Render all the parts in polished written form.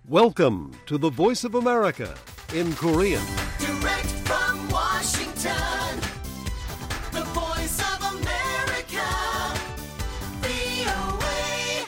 Welcome to the Voice of America in Korean. Direct from Washington, the Voice of America, VOA.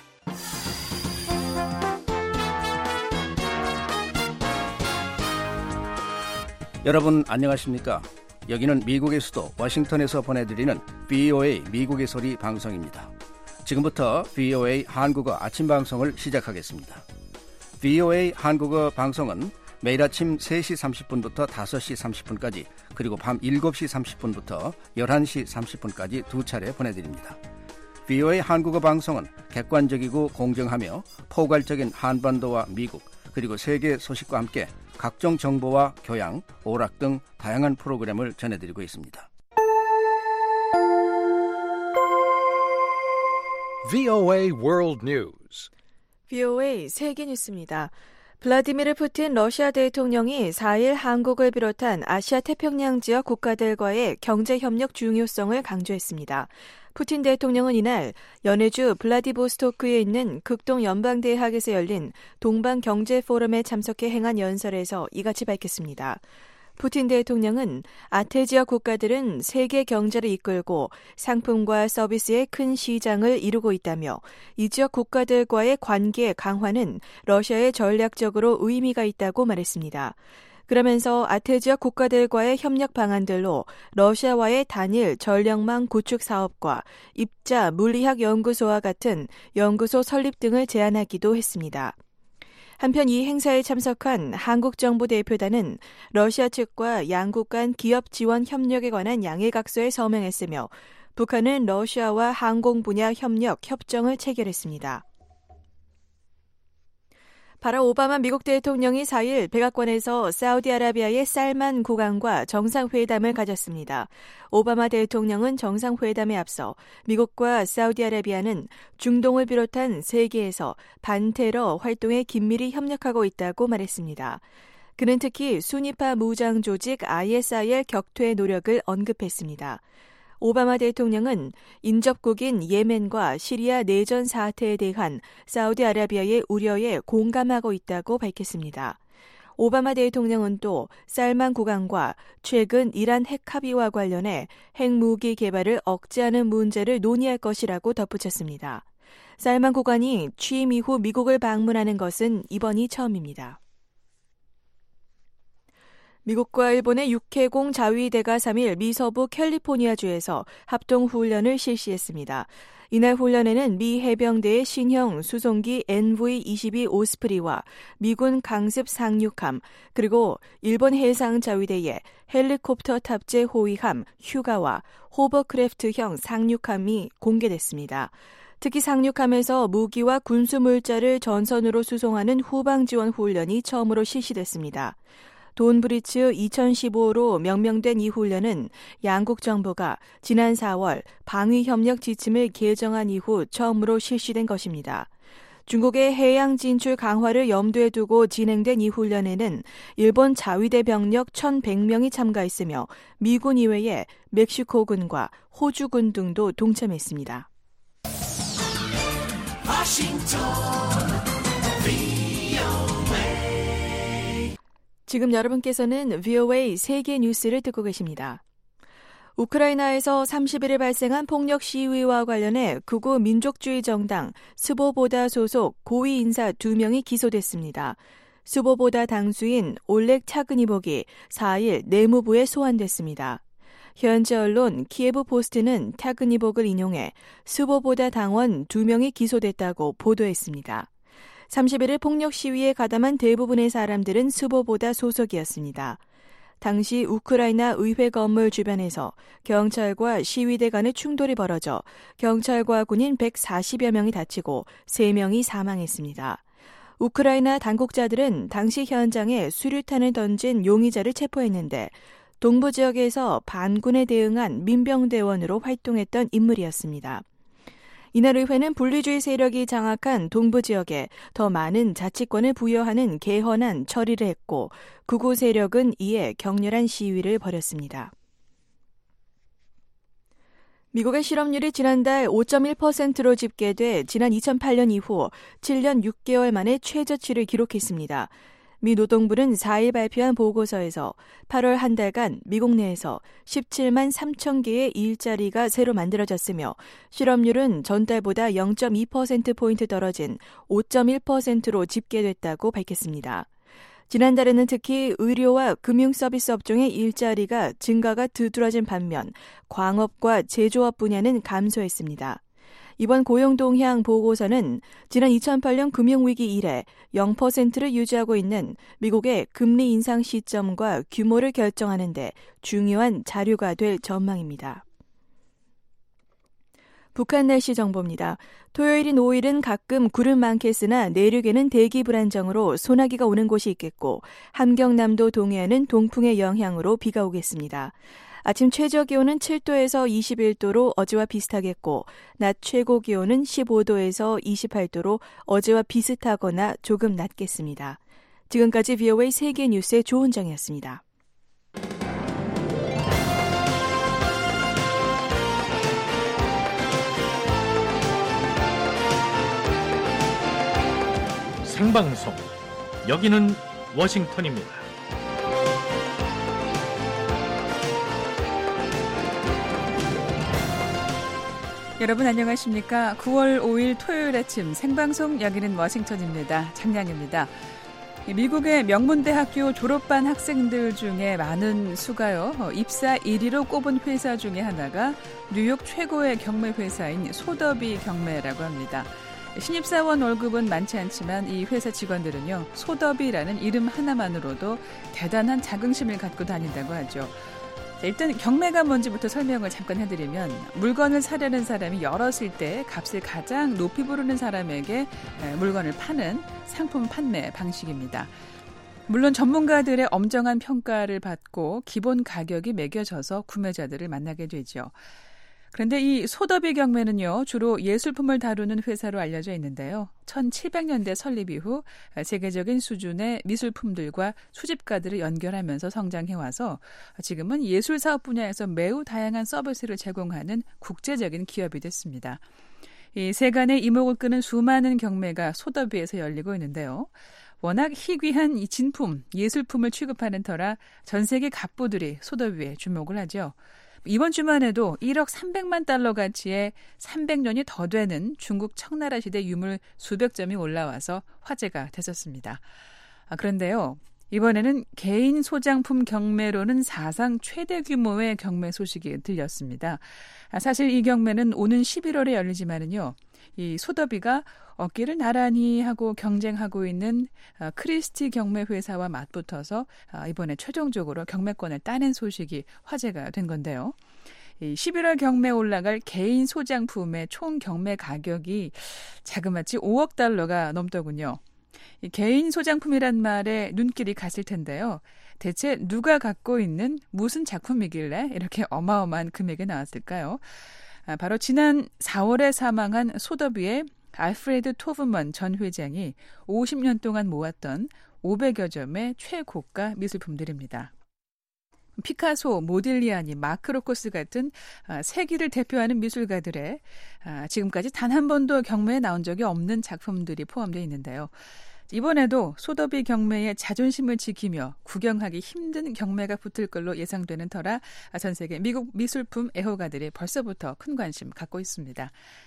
여러분 안녕하십니까? 여기는 미국의 수도 워싱턴에서 보내드리는 VOA 미국의 소리 방송입니다. 지금부터 VOA 한국어 아침 방송을 시작하겠습니다. VOA 한국어 방송은 매일 아침 3시 30분부터 5시 30분까지 그리고 밤 7시 30분부터 11시 30분까지 두 차례 보내드립니다. VOA 한국어 방송은 객관적이고 공정하며 포괄적인 한반도와 미국 그리고 세계 소식과 함께 각종 정보와 교양, 오락 등 다양한 프로그램을 전해드리고 있습니다. VOA World News. VOA 세계 뉴스입니다. 블라디미르 푸틴 러시아 대통령이 4일 한국을 비롯한 아시아 태평양 지역 국가들과의 경제협력 중요성을 강조했습니다. 푸틴 대통령은 이날 연해주 블라디보스토크에 있는 극동 연방대학에서 열린 동방경제포럼에 참석해 행한 연설에서 이같이 밝혔습니다. 푸틴 대통령은 아태 지역 국가들은 세계 경제를 이끌고 상품과 서비스의 큰 시장을 이루고 있다며 이 지역 국가들과의 관계 강화는 러시아에 전략적으로 의미가 있다고 말했습니다. 그러면서 아태 지역 국가들과의 협력 방안들로 러시아와의 단일 전력망 구축 사업과 입자 물리학 연구소와 같은 연구소 설립 등을 제안하기도 했습니다. 한편 이 행사에 참석한 한국 정부 대표단은 러시아 측과 양국 간 기업 지원 협력에 관한 양해각서에 서명했으며 북한은 러시아와 항공 분야 협력 협정을 체결했습니다. 바락 오바마 미국 대통령이 4일 백악관에서 사우디아라비아의 살만 국왕과 정상회담을 가졌습니다. 오바마 대통령은 정상회담에 앞서 미국과 사우디아라비아는 중동을 비롯한 세계에서 반테러 활동에 긴밀히 협력하고 있다고 말했습니다. 그는 특히 순위파 무장 조직 ISIL 격퇴 노력을 언급했습니다. 오바마 대통령은 인접국인 예멘과 시리아 내전 사태에 대한 사우디아라비아의 우려에 공감하고 있다고 밝혔습니다. 오바마 대통령은 또 살만 국왕과 최근 이란 핵 합의와 관련해 핵무기 개발을 억제하는 문제를 논의할 것이라고 덧붙였습니다. 살만 국왕이 취임 이후 미국을 방문하는 것은 이번이 처음입니다. 미국과 일본의 육해공 자위대가 3일 미서부 캘리포니아주에서 합동훈련을 실시했습니다. 이날 훈련에는 미 해병대의 신형 수송기 NV-22 오스프리와 미군 강습 상륙함, 그리고 일본 해상자위대의 헬리콥터 탑재 호위함 휴가와 호버크래프트형 상륙함이 공개됐습니다. 특히 상륙함에서 무기와 군수물자를 전선으로 수송하는 후방지원 훈련이 처음으로 실시됐습니다. 돈브리츠 2015로 명명된 이 훈련은 양국 정부가 지난 4월 방위협력 지침을 개정한 이후 처음으로 실시된 것입니다. 중국의 해양 진출 강화를 염두에 두고 진행된 이 훈련에는 일본 자위대 병력 1,100명이 참가했으며 미군 이외에 멕시코군과 호주군 등도 동참했습니다. 지금 여러분께서는 VOA 세계 뉴스를 듣고 계십니다. 우크라이나에서 31일 발생한 폭력 시위와 관련해 극우 민족주의 정당 스보보다 소속 고위 인사 2명이 기소됐습니다. 스보보다 당수인 올렉 차그니복이 4일 내무부에 소환됐습니다. 현지 언론 키예브 포스트는 차그니복을 인용해 스보보다 당원 2명이 기소됐다고 보도했습니다. 31일 폭력 시위에 가담한 대부분의 사람들은 스보보다 소속이었습니다. 당시 우크라이나 의회 건물 주변에서 경찰과 시위대 간의 충돌이 벌어져 경찰과 군인 140여 명이 다치고 3명이 사망했습니다. 우크라이나 당국자들은 당시 현장에 수류탄을 던진 용의자를 체포했는데 동부 지역에서 반군에 대응한 민병대원으로 활동했던 인물이었습니다. 이날 의회는 분리주의 세력이 장악한 동부 지역에 더 많은 자치권을 부여하는 개헌안 처리를 했고 극우 세력은 이에 격렬한 시위를 벌였습니다. 미국의 실업률이 지난달 5.1%로 집계돼 지난 2008년 이후 7년 6개월 만에 최저치를 기록했습니다. 미 노동부는 4일 발표한 보고서에서 8월 한 달간 미국 내에서 17만 3천 개의 일자리가 새로 만들어졌으며 실업률은 전달보다 0.2%포인트 떨어진 5.1%로 집계됐다고 밝혔습니다. 지난달에는 특히 의료와 금융서비스 업종의 일자리가 증가가 두드러진 반면 광업과 제조업 분야는 감소했습니다. 이번 고용동향 보고서는 지난 2008년 금융위기 이래 0%를 유지하고 있는 미국의 금리 인상 시점과 규모를 결정하는 데 중요한 자료가 될 전망입니다. 북한 날씨 정보입니다. 토요일인 5일은 가끔 구름 많겠으나 내륙에는 대기 불안정으로 소나기가 오는 곳이 있겠고 함경남도 동해안은 동풍의 영향으로 비가 오겠습니다. 아침 최저 기온은 7도에서 21도로 어제와 비슷하겠고 낮 최고 기온은 15도에서 28도로 어제와 비슷하거나 조금 낮겠습니다. 지금까지 VOA 세계 뉴스의 조은정이었습니다. 생방송, 여기는 워싱턴입니다. 여러분 안녕하십니까? 9월 5일 토요일 아침 생방송 여기는 워싱턴입니다. 장량입니다. 미국의 명문대학교 졸업반 학생들 중에 많은 수가요. 입사 1위로 꼽은 회사 중에 하나가 뉴욕 최고의 경매회사인 소더비 경매라고 합니다. 신입사원 월급은 많지 않지만 이 회사 직원들은요, 소더비라는 이름 하나만으로도 대단한 자긍심을 갖고 다닌다고 하죠. 일단 경매가 뭔지부터 설명을 잠깐 해드리면 물건을 사려는 사람이 열었을 때 값을 가장 높이 부르는 사람에게 물건을 파는 상품 판매 방식입니다. 물론 전문가들의 엄정한 평가를 받고 기본 가격이 매겨져서 구매자들을 만나게 되죠. 그런데 이 소더비 경매는요, 주로 예술품을 다루는 회사로 알려져 있는데요. 1700년대 설립 이후 세계적인 수준의 미술품들과 수집가들을 연결하면서 성장해와서 지금은 예술 사업 분야에서 매우 다양한 서비스를 제공하는 국제적인 기업이 됐습니다. 이 세간의 이목을 끄는 수많은 경매가 소더비에서 열리고 있는데요. 워낙 희귀한 이 진품, 예술품을 취급하는 터라 전 세계 갑부들이 소더비에 주목을 하죠. 이번 주만에도 1억 300만 달러 가치의 300년이 더 되는 중국 청나라 시대 유물 수백 점이 올라와서 화제가 됐었습니다. 그런데요, 이번에는 개인 소장품 경매로는 사상 최대 규모의 경매 소식이 들렸습니다. 사실 이 경매는 오는 11월에 열리지만은요, 이 소더비가 어깨를 나란히 하고 경쟁하고 있는 크리스티 경매회사와 맞붙어서 이번에 최종적으로 경매권을 따낸 소식이 화제가 된 건데요. 11월 경매에 올라갈 개인 소장품의 총 경매 가격이 자그마치 5억 달러가 넘더군요. 이 개인 소장품이란 말에 눈길이 갔을 텐데요. 대체 누가 갖고 있는 무슨 작품이길래 이렇게 어마어마한 금액이 나왔을까요? 바로 지난 4월에 사망한 소더비의 알프레드 토브먼 전 회장이 50년 동안 모았던 500여 점의 최고가 미술품들입니다. 피카소, 모딜리아니, 마크 로코스 같은 세계를 대표하는 미술가들의 지금까지 단 한 번도 경매에 나온 적이 없는 작품들이 포함되어 있는데요. 이번에도 소더비 경매의 자존심을 지키며 구경하기 힘든 경매가 붙을 걸로 예상되는 터라 전 세계 미국 미술품 애호가들이 벌써부터 큰 관심 갖고 있습니다.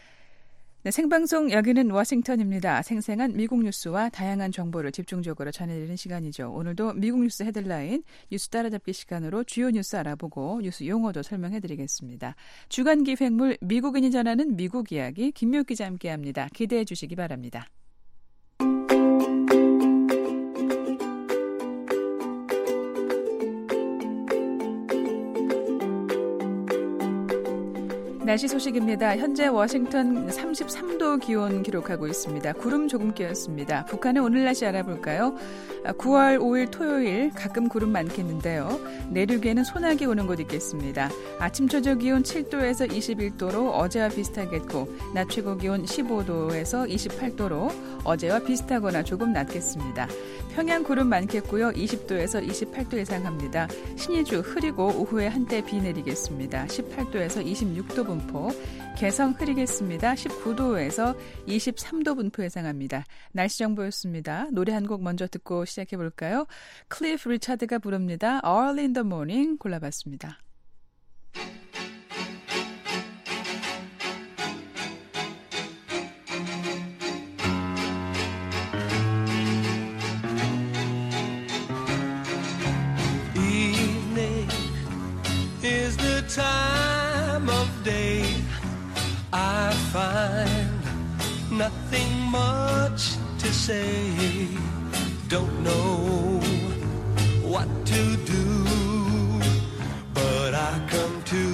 네, 생방송 여기는 워싱턴입니다. 생생한 미국 뉴스와 다양한 정보를 집중적으로 전해드리는 시간이죠. 오늘도 미국 뉴스 헤드라인, 뉴스 따라잡기 시간으로 주요 뉴스 알아보고 뉴스 용어도 설명해드리겠습니다. 주간 기획물 미국인이 전하는 미국 이야기 김묘 기자 함께합니다. 기대해 주시기 바랍니다. 날씨 소식입니다. 현재 워싱턴 33도 기온 기록하고 있습니다. 구름 조금 끼었습니다. 북한의 오늘 날씨 알아볼까요? 9월 5일 토요일 가끔 구름 많겠는데요. 내륙에는 소나기 오는 곳 있겠습니다. 아침 최저 기온 7도에서 21도로 어제와 비슷하겠고 낮 최고 기온 15도에서 28도로 어제와 비슷하거나 조금 낮겠습니다. 평양 구름 많겠고요. 20도에서 28도 예상합니다. 신의주 흐리고 오후에 한때 비 내리겠습니다. 18도에서 26도 분포. 개성 흐리겠습니다. 19도에서 23도 분포 예상합니다. 날씨 정보였습니다. 노래 한 곡 먼저 듣고 시작해볼까요? 클리프 리차드가 부릅니다. Early in the Morning 골라봤습니다. Evening is the time of day I find nothing much to say. Don't know what to do, but I come to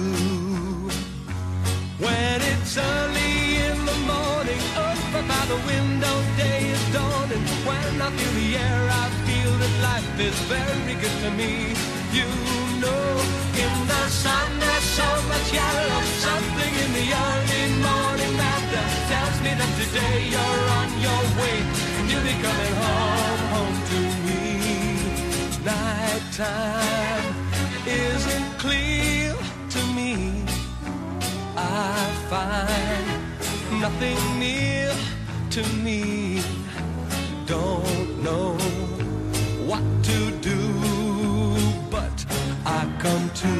when it's early in the morning. Up by the window, day is dawning. When I feel the air, I feel that life is very good to me. You know, in the sun there's so much yellow, something in the early morning that tells me that today you're on your way and you'll be coming home to me. Nighttime isn't clear to me. I find nothing near to me. Don't know what to do, but I come to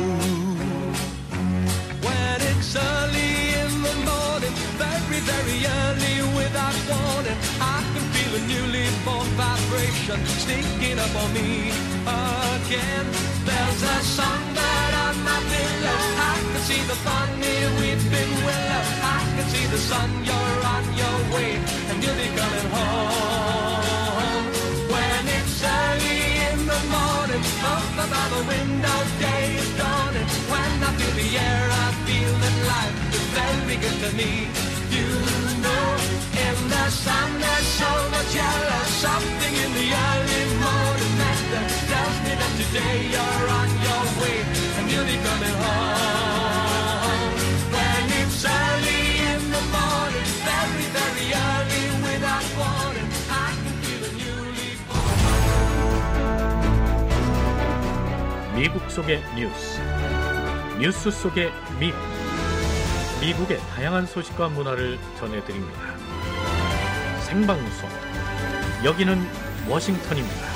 when it's early in the morning, very, very early without warning. I can feel a newly born vibration sneaking up on me again. There's a songbird on my pillow. I can see the funny weeping willow. I can see the sun, you're on your way and you'll be coming home. When it's early in the morning, up by the window, day is dawning. When I feel the air, I feel that life is very good to me. You know, in the sun there's so much yellow, something in the early morning that tells me that today you're on your way and you'll be coming home. When it's early in the morning, very, very early without warning, I can feel a newly born. 미국 속의 뉴스, 뉴스 속의 미국, 미국의 다양한 소식과 문화를 전해드립니다. 생방송, 여기는 워싱턴입니다.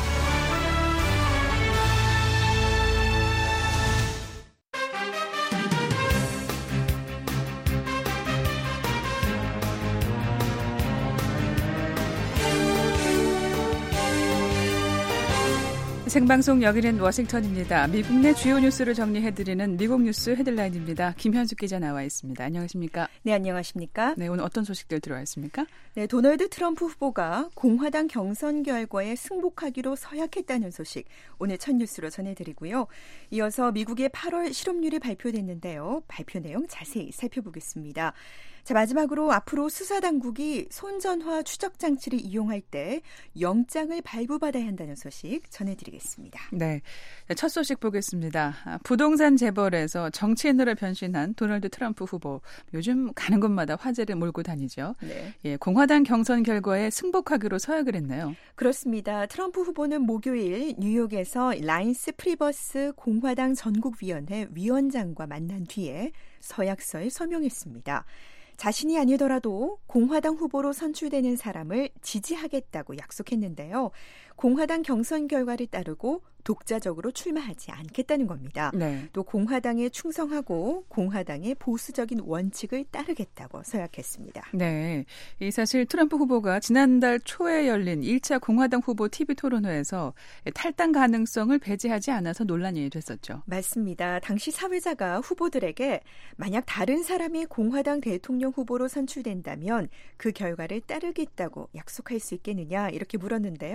생방송 여기는 워싱턴입니다. 미국 내 주요 뉴스를 정리해드리는 미국 뉴스 헤드라인입니다. 김현숙 기자 나와 있습니다. 안녕하십니까? 네, 안녕하십니까? 네, 오늘 어떤 소식들 들어와 있습니까? 네, 도널드 트럼프 후보가 공화당 경선 결과에 승복하기로 서약했다는 소식 오늘 첫 뉴스로 전해드리고요. 이어서 미국의 8월 실업률이 발표됐는데요. 발표 내용 자세히 살펴보겠습니다. 자, 마지막으로 앞으로 수사당국이 손전화 추적 장치를 이용할 때 영장을 발부받아야 한다는 소식 전해드리겠습니다. 네, 첫 소식 보겠습니다. 부동산 재벌에서 정치인으로 변신한 도널드 트럼프 후보. 요즘 가는 곳마다 화제를 몰고 다니죠. 네. 예, 공화당 경선 결과에 승복하기로 서약을 했네요. 그렇습니다. 트럼프 후보는 목요일 뉴욕에서 라인스 프리버스 공화당 전국위원회 위원장과 만난 뒤에 서약서에 서명했습니다. 자신이 아니더라도 공화당 후보로 선출되는 사람을 지지하겠다고 약속했는데요. 공화당 경선 결과를 따르고 독자적으로 출마하지 않겠다는 겁니다. 네. 또 공화당에 충성하고 공화당의 보수적인 원칙을 따르겠다고 서약했습니다. 네, 이 사실 트럼프 후보가 지난달 초에 열린 1차 공화당 후보 TV 토론회에서 탈당 가능성을 배제하지 않아서 논란이 됐었죠. 맞습니다. 당시 사회자가 후보들에게 만약 다른 사람이 공화당 대통령 후보로 선출된다면 그 결과를 따르겠다고 약속할 수 있겠느냐 이렇게 물었는데요. 네.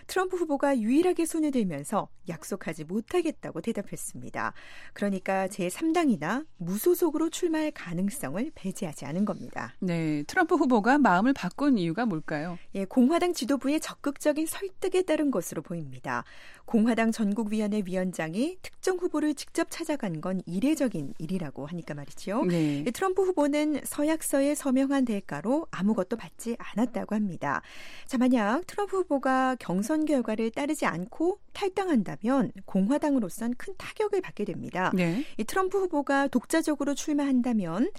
트럼프 후보가 유일하게 손을 들면서 약속하지 못하겠다고 대답했습니다. 그러니까 제3당이나 무소속으로 출마할 가능성을 배제하지 않은 겁니다. 네, 트럼프 후보가 마음을 바꾼 이유가 뭘까요? 예, 공화당 지도부의 적극적인 설득에 따른 것으로 보입니다. 공화당 전국위원회 위원장이 특정 후보를 직접 찾아간 건 이례적인 일이라고 하니까 말이죠. 네. 트럼프 후보는 서약서에 서명한 대가로 아무것도 받지 않았다고 합니다. 자, 만약 트럼프 후보가 경선 결과를 따르지 않고 탈당한다면 공화당으로선 큰 타격을 받게 됩니다. 네. 이 트럼프 후보가 독자적으로 출마한다면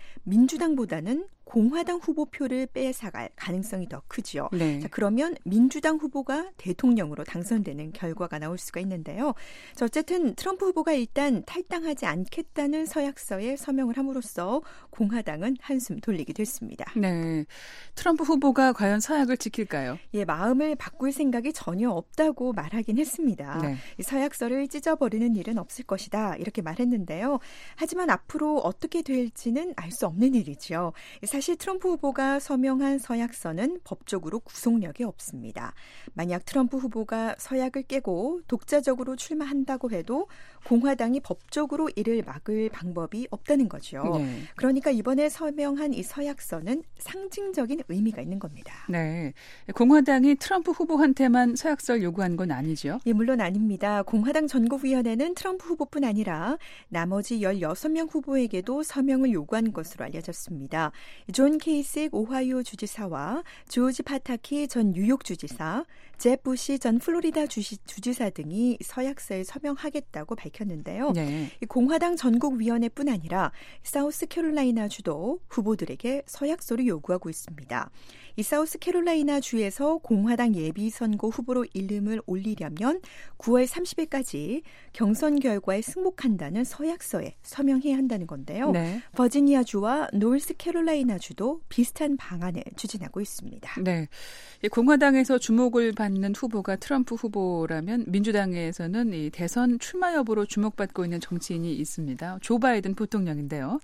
민주당보다는 공화당 후보표를 뺏어갈 가능성이 더 크죠. 네. 자, 그러면 민주당 후보가 대통령으로 당선되는 결과가 나올 수가 있는데요. 자, 어쨌든 트럼프 후보가 일단 탈당하지 않겠다는 서약서에 서명을 함으로써 공화당은 한숨 돌리게 됐습니다. 네, 트럼프 후보가 과연 서약을 지킬까요? 예, 마음을 바꿀 생각이 전혀 없다고 말하긴 했습니다. 네. 이 서약서를 찢어버리는 일은 없을 것이다 이렇게 말했는데요. 하지만 앞으로 어떻게 될지는 알 수 없는 일이죠. 사실 트럼프 후보가 서명한 서약서는 법적으로 구속력이 없습니다. 만약 트럼프 후보가 서약을 깨고 독자적으로 출마한다고 해도 공화당이 법적으로 이를 막을 방법이 없다는 거죠. 네. 그러니까 이번에 서명한 이 서약서는 상징적인 의미가 있는 겁니다. 네, 공화당이 트럼프 후보한테만 서약서를 요구한 건 아니죠? 예, 물론 아닙니다. 공화당 전국위원회는 트럼프 후보뿐 아니라 나머지 16명 후보에게도 서명을 요구한 것으로 알려졌습니다. 존 케이식 오하이오 주지사와 조지 파타키 전 뉴욕 주지사, 잽 부시 전 플로리다 주지사 등이 서약서에 서명하겠다고 밝혔는데요. 네. 공화당 전국위원회뿐 아니라 사우스캐롤라이나 주도 후보들에게 서약서를 요구하고 있습니다. 이 사우스캐롤라이나 주에서 공화당 예비선거 후보로 이름을 올리려면 9월 30일까지 경선 결과에 승복한다는 서약서에 서명해야 한다는 건데요. 네. 버지니아 주와 노스캐롤라이나 주도 비슷한 방안을 추진하고 있습니다. 네, 공화당에서 주목을 받는 후보가 트럼프 후보라면 민주당에서는 이 대선 출마 여부로 주목받고 있는 정치인이 있습니다. 조 바이든 부통령인데요.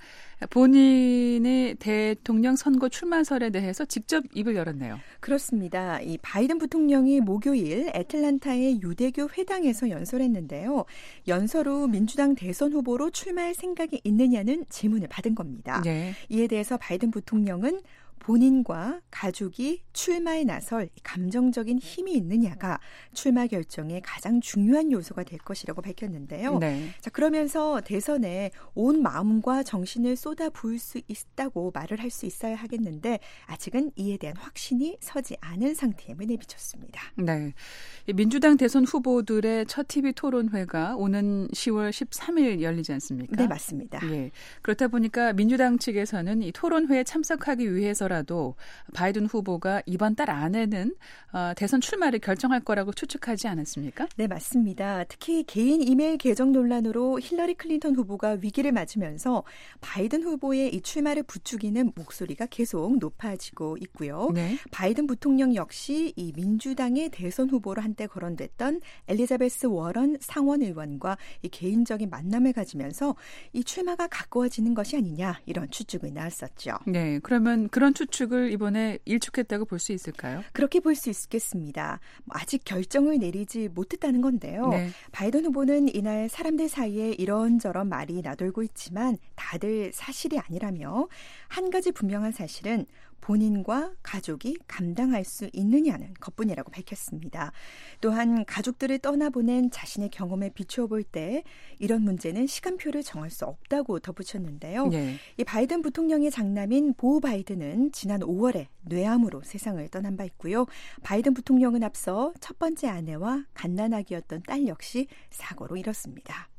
본인의 대통령 선거 출마설에 대해서 직접 입을 열었네요. 그렇습니다. 이 바이든 부통령이 목요일 애틀랜타의 유대교 회당에서 연설했는데요. 연설 후 민주당 대선 후보로 출마할 생각이 있느냐는 질문을 받은 겁니다. 네. 이에 대해서 바이든 부통령은 본인과 가족이 출마에 나설 감정적인 힘이 있느냐가 출마 결정의 가장 중요한 요소가 될 것이라고 밝혔는데요. 네. 자, 그러면서 대선에 온 마음과 정신을 쏟아부을 수 있다고 말을 할 수 있어야 하겠는데 아직은 이에 대한 확신이 서지 않은 상태임을 내비쳤습니다. 네, 민주당 대선 후보들의 첫 TV 토론회가 오는 10월 13일 열리지 않습니까? 네, 맞습니다. 예, 그렇다 보니까 민주당 측에서는 이 토론회에 참석하기 위해서라도 바이든 후보가 이번 달 안에는 대선 출마를 결정할 거라고 추측하지 않았습니까? 네, 맞습니다. 특히 개인 이메일 계정 논란으로 힐러리 클린턴 후보가 위기를 맞으면서 바이든 후보의 이 출마를 부추기는 목소리가 계속 높아지고 있고요. 네. 바이든 부통령 역시 이 민주당의 대선 후보로 한때 거론됐던 엘리자베스 워런 상원 의원과 이 개인적인 만남을 가지면서 이 출마가 가까워지는 것이 아니냐 이런 추측이 나왔었죠. 네, 그러면 그런 추측을 이번에 일축했다고 볼 수 있을까요? 그렇게 볼 수 있겠습니다. 아직 결정을 내리지 못했다는 건데요. 네. 바이든 후보는 이날 사람들 사이에 이런저런 말이 나돌고 있지만 다들 사실이 아니라며 한 가지 분명한 사실은 본인과 가족이 감당할 수 있느냐는 것뿐이라고 밝혔습니다. 또한 가족들을 떠나보낸 자신의 경험에 비추어 볼 때 이런 문제는 시간표를 정할 수 없다고 덧붙였는데요. 네. 이 바이든 부통령의 장남인 보 바이든은 지난 5월에 뇌암으로 세상을 떠난 바 있고요. 바이든 부통령은 앞서 첫 번째 아내와 갓난아기였던 딸 역시 사고로 잃었습니다.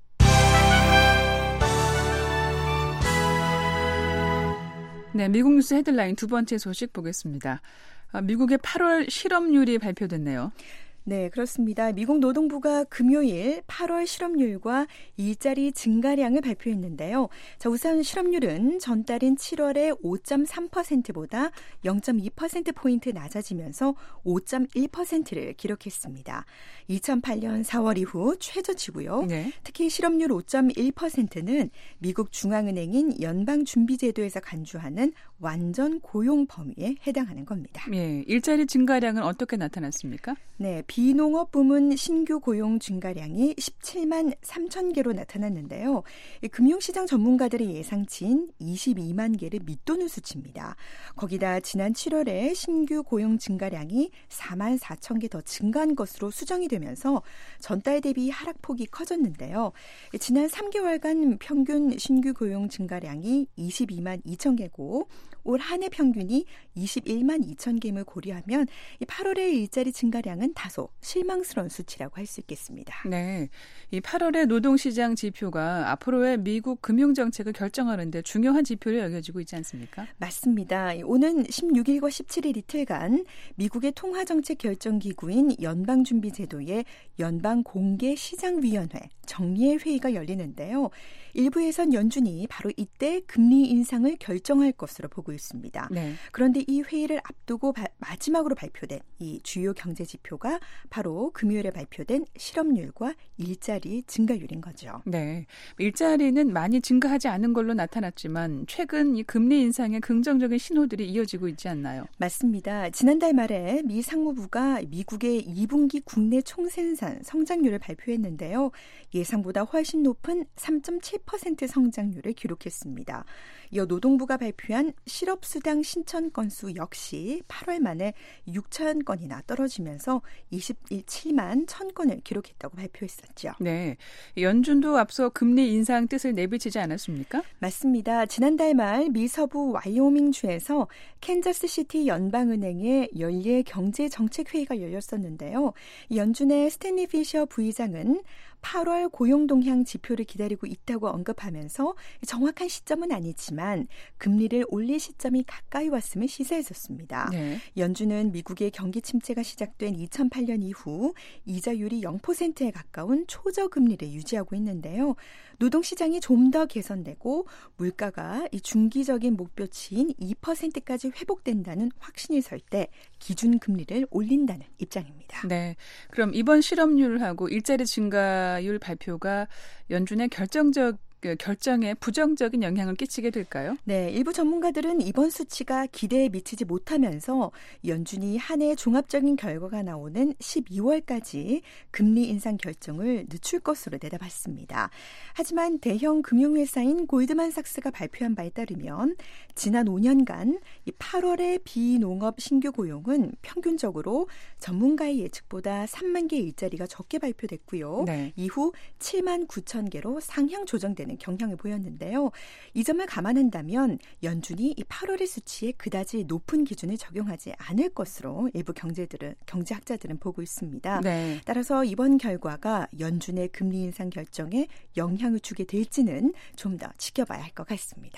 네, 미국 뉴스 헤드라인 두 번째 소식 보겠습니다. 미국의 8월 실업률이 발표됐네요. 네, 그렇습니다. 미국 노동부가 금요일 8월 실업률과 일자리 증가량을 발표했는데요. 자, 우선 실업률은 전달인 7월의 5.3%보다 0.2%포인트 낮아지면서 5.1%를 기록했습니다. 2008년 4월 이후 최저치고요. 네. 특히 실업률 5.1%는 미국 중앙은행인 연방준비제도에서 간주하는 완전 고용 범위에 해당하는 겁니다. 예, 일자리 증가량은 어떻게 나타났습니까? 네, 비농업 부문 신규 고용 증가량이 17만 3천 개로 나타났는데요. 금융시장 전문가들의 예상치인 22만 개를 밑도는 수치입니다. 거기다 지난 7월에 신규 고용 증가량이 4만 4천 개 더 증가한 것으로 수정이 되면서 전달 대비 하락폭이 커졌는데요. 지난 3개월간 평균 신규 고용 증가량이 22만 2천 개고 올 한 해 평균이 21만 2천 개임을 고려하면 8월의 일자리 증가량은 다소 실망스러운 수치라고 할 수 있겠습니다. 네, 이 8월의 노동시장 지표가 앞으로의 미국 금융정책을 결정하는 데 중요한 지표로 여겨지고 있지 않습니까? 맞습니다. 오는 16일과 17일 이틀간 미국의 통화정책결정기구인 연방준비제도의 연방공개시장위원회 정례 회의가 열리는데요. 일부에선 연준이 바로 이때 금리 인상을 결정할 것으로 보고 있습니다. 네. 그런데 이 회의를 앞두고 마지막으로 발표된 이 주요 경제 지표가 바로 금요일에 발표된 실업률과 일자리 증가율인 거죠. 네, 일자리는 많이 증가하지 않은 걸로 나타났지만 최근 이 금리 인상의 긍정적인 신호들이 이어지고 있지 않나요? 맞습니다. 지난달 말에 미 상무부가 미국의 2분기 국내 총생산 성장률을 발표했는데요. 예상보다 훨씬 높은 3.7% 성장률을 기록했습니다. 이어 노동부가 발표한 실업수당 신청 건수 역시 8월 만에 6천 건이나 떨어지면서 27만 1천 건을 기록했다고 발표했었죠. 네, 연준도 앞서 금리 인상 뜻을 내비치지 않았습니까? 맞습니다. 지난달 말 미 서부 와이오밍주에서 캔자스시티 연방은행의 연례 경제정책회의가 열렸었는데요. 연준의 스탠리 피셔 부의장은 8월 고용동향 지표를 기다리고 있다고 언급하면서 정확한 시점은 아니지만 금리를 올릴 시점이 가까이 왔음을 시사했었습니다. 네. 연준은 미국의 경기 침체가 시작된 2008년 이후 이자율이 0%에 가까운 초저금리를 유지하고 있는데요. 노동시장이 좀 더 개선되고 물가가 이 중기적인 목표치인 2%까지 회복된다는 확신이 설 때 기준금리를 올린다는 입장입니다. 네, 그럼 이번 실업률하고 일자리 증가율 발표가 연준의 결정에 부정적인 영향을 끼치게 될까요? 네, 일부 전문가들은 이번 수치가 기대에 미치지 못하면서 연준이 한 해 종합적인 결과가 나오는 12월까지 금리 인상 결정을 늦출 것으로 내다봤습니다. 하지만 대형 금융회사인 골드만삭스가 발표한 바에 따르면 지난 5년간 8월의 비농업 신규 고용은 평균적으로 전문가의 예측보다 3만 개의 일자리가 적게 발표됐고요. 네. 이후 7만 9천 개로 상향 조정되는 경향을 보였는데요. 이 점을 감안한다면 연준이 이 8월의 수치에 그다지 높은 기준을 적용하지 않을 것으로 일부 경제학자들은 보고 있습니다. 네. 따라서 이번 결과가 연준의 금리 인상 결정에 영향을 주게 될지는 좀 더 지켜봐야 할 것 같습니다.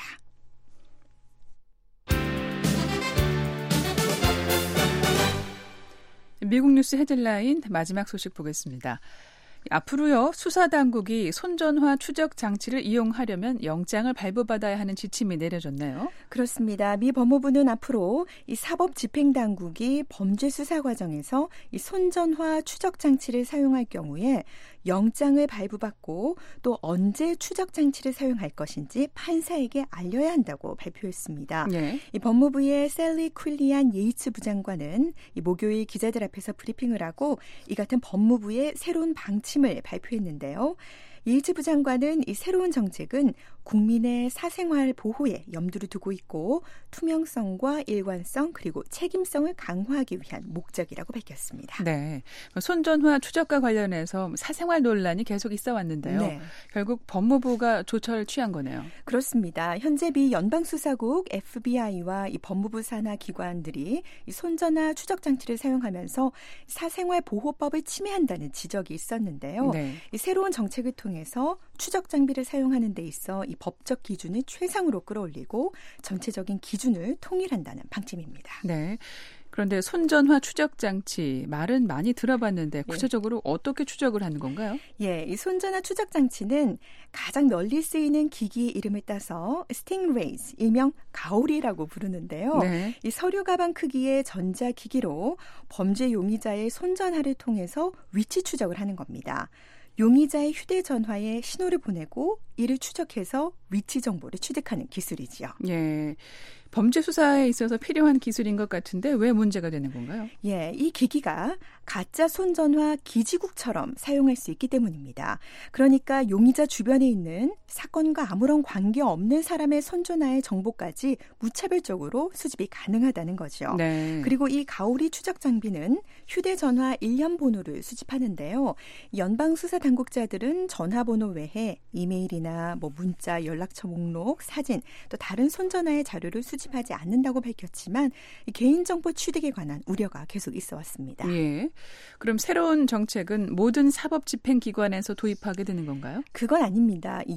미국 뉴스 헤드라인 마지막 소식 보겠습니다. 앞으로요, 수사당국이 손전화 추적 장치를 이용하려면 영장을 발부받아야 하는 지침이 내려졌네요. 그렇습니다. 미 법무부는 앞으로 이 사법집행당국이 범죄 수사 과정에서 이 손전화 추적 장치를 사용할 경우에 영장을 발부받고 또 언제 추적 장치를 사용할 것인지 판사에게 알려야 한다고 발표했습니다. 네. 이 법무부의 셀리 퀼리안 예이츠 부장관은 이 목요일 기자들 앞에서 브리핑을 하고 이 같은 법무부의 새로운 방침을 발표했는데요. 예이츠 부장관은 이 새로운 정책은 국민의 사생활 보호에 염두를 두고 있고 투명성과 일관성 그리고 책임성을 강화하기 위한 목적이라고 밝혔습니다. 네, 손전화 추적과 관련해서 사생활 논란이 계속 있어 왔는데요. 네. 결국 법무부가 조처를 취한 거네요. 그렇습니다. 현재 미 연방수사국 FBI와 이 법무부 산하 기관들이 이 손전화 추적 장치를 사용하면서 사생활 보호법을 침해한다는 지적이 있었는데요. 네. 이 새로운 정책을 통해서 추적 장비를 사용하는 데 있어 이 법적 기준을 최상으로 끌어올리고 전체적인 기준을 통일한다는 방침입니다. 네. 그런데 손전화 추적 장치 말은 많이 들어봤는데 구체적으로 어떻게 추적을 하는 건가요? 예, 이 손전화 추적 장치는 가장 널리 쓰이는 기기의 이름을 따서 스팅레이즈, 일명 가오리라고 부르는데요. 네. 이 서류 가방 크기의 전자기기로 범죄 용의자의 손전화를 통해서 위치 추적을 하는 겁니다. 용의자의 휴대전화에 신호를 보내고 이를 추적해서 위치 정보를 취득하는 기술이지요. 예. 범죄 수사에 있어서 필요한 기술인 것 같은데 왜 문제가 되는 건가요? 예, 이 기기가 가짜 손전화 기지국처럼 사용할 수 있기 때문입니다. 그러니까 용의자 주변에 있는 사건과 아무런 관계없는 사람의 손전화의 정보까지 무차별적으로 수집이 가능하다는 거죠. 네. 그리고 이 가오리 추적 장비는 휴대전화 일련 번호를 수집하는데요. 연방수사당국자들은 전화번호 외에 이메일이나 문자, 연락처 목록, 사진, 또 다른 손전화의 자료를 수집하지 않는다고 밝혔지만 개인정보 취득에 관한 우려가 계속 있어 왔습니다. 예. 그럼 새로운 정책은 모든 사법집행기관에서 도입하게 되는 건가요? 그건 아닙니다. 이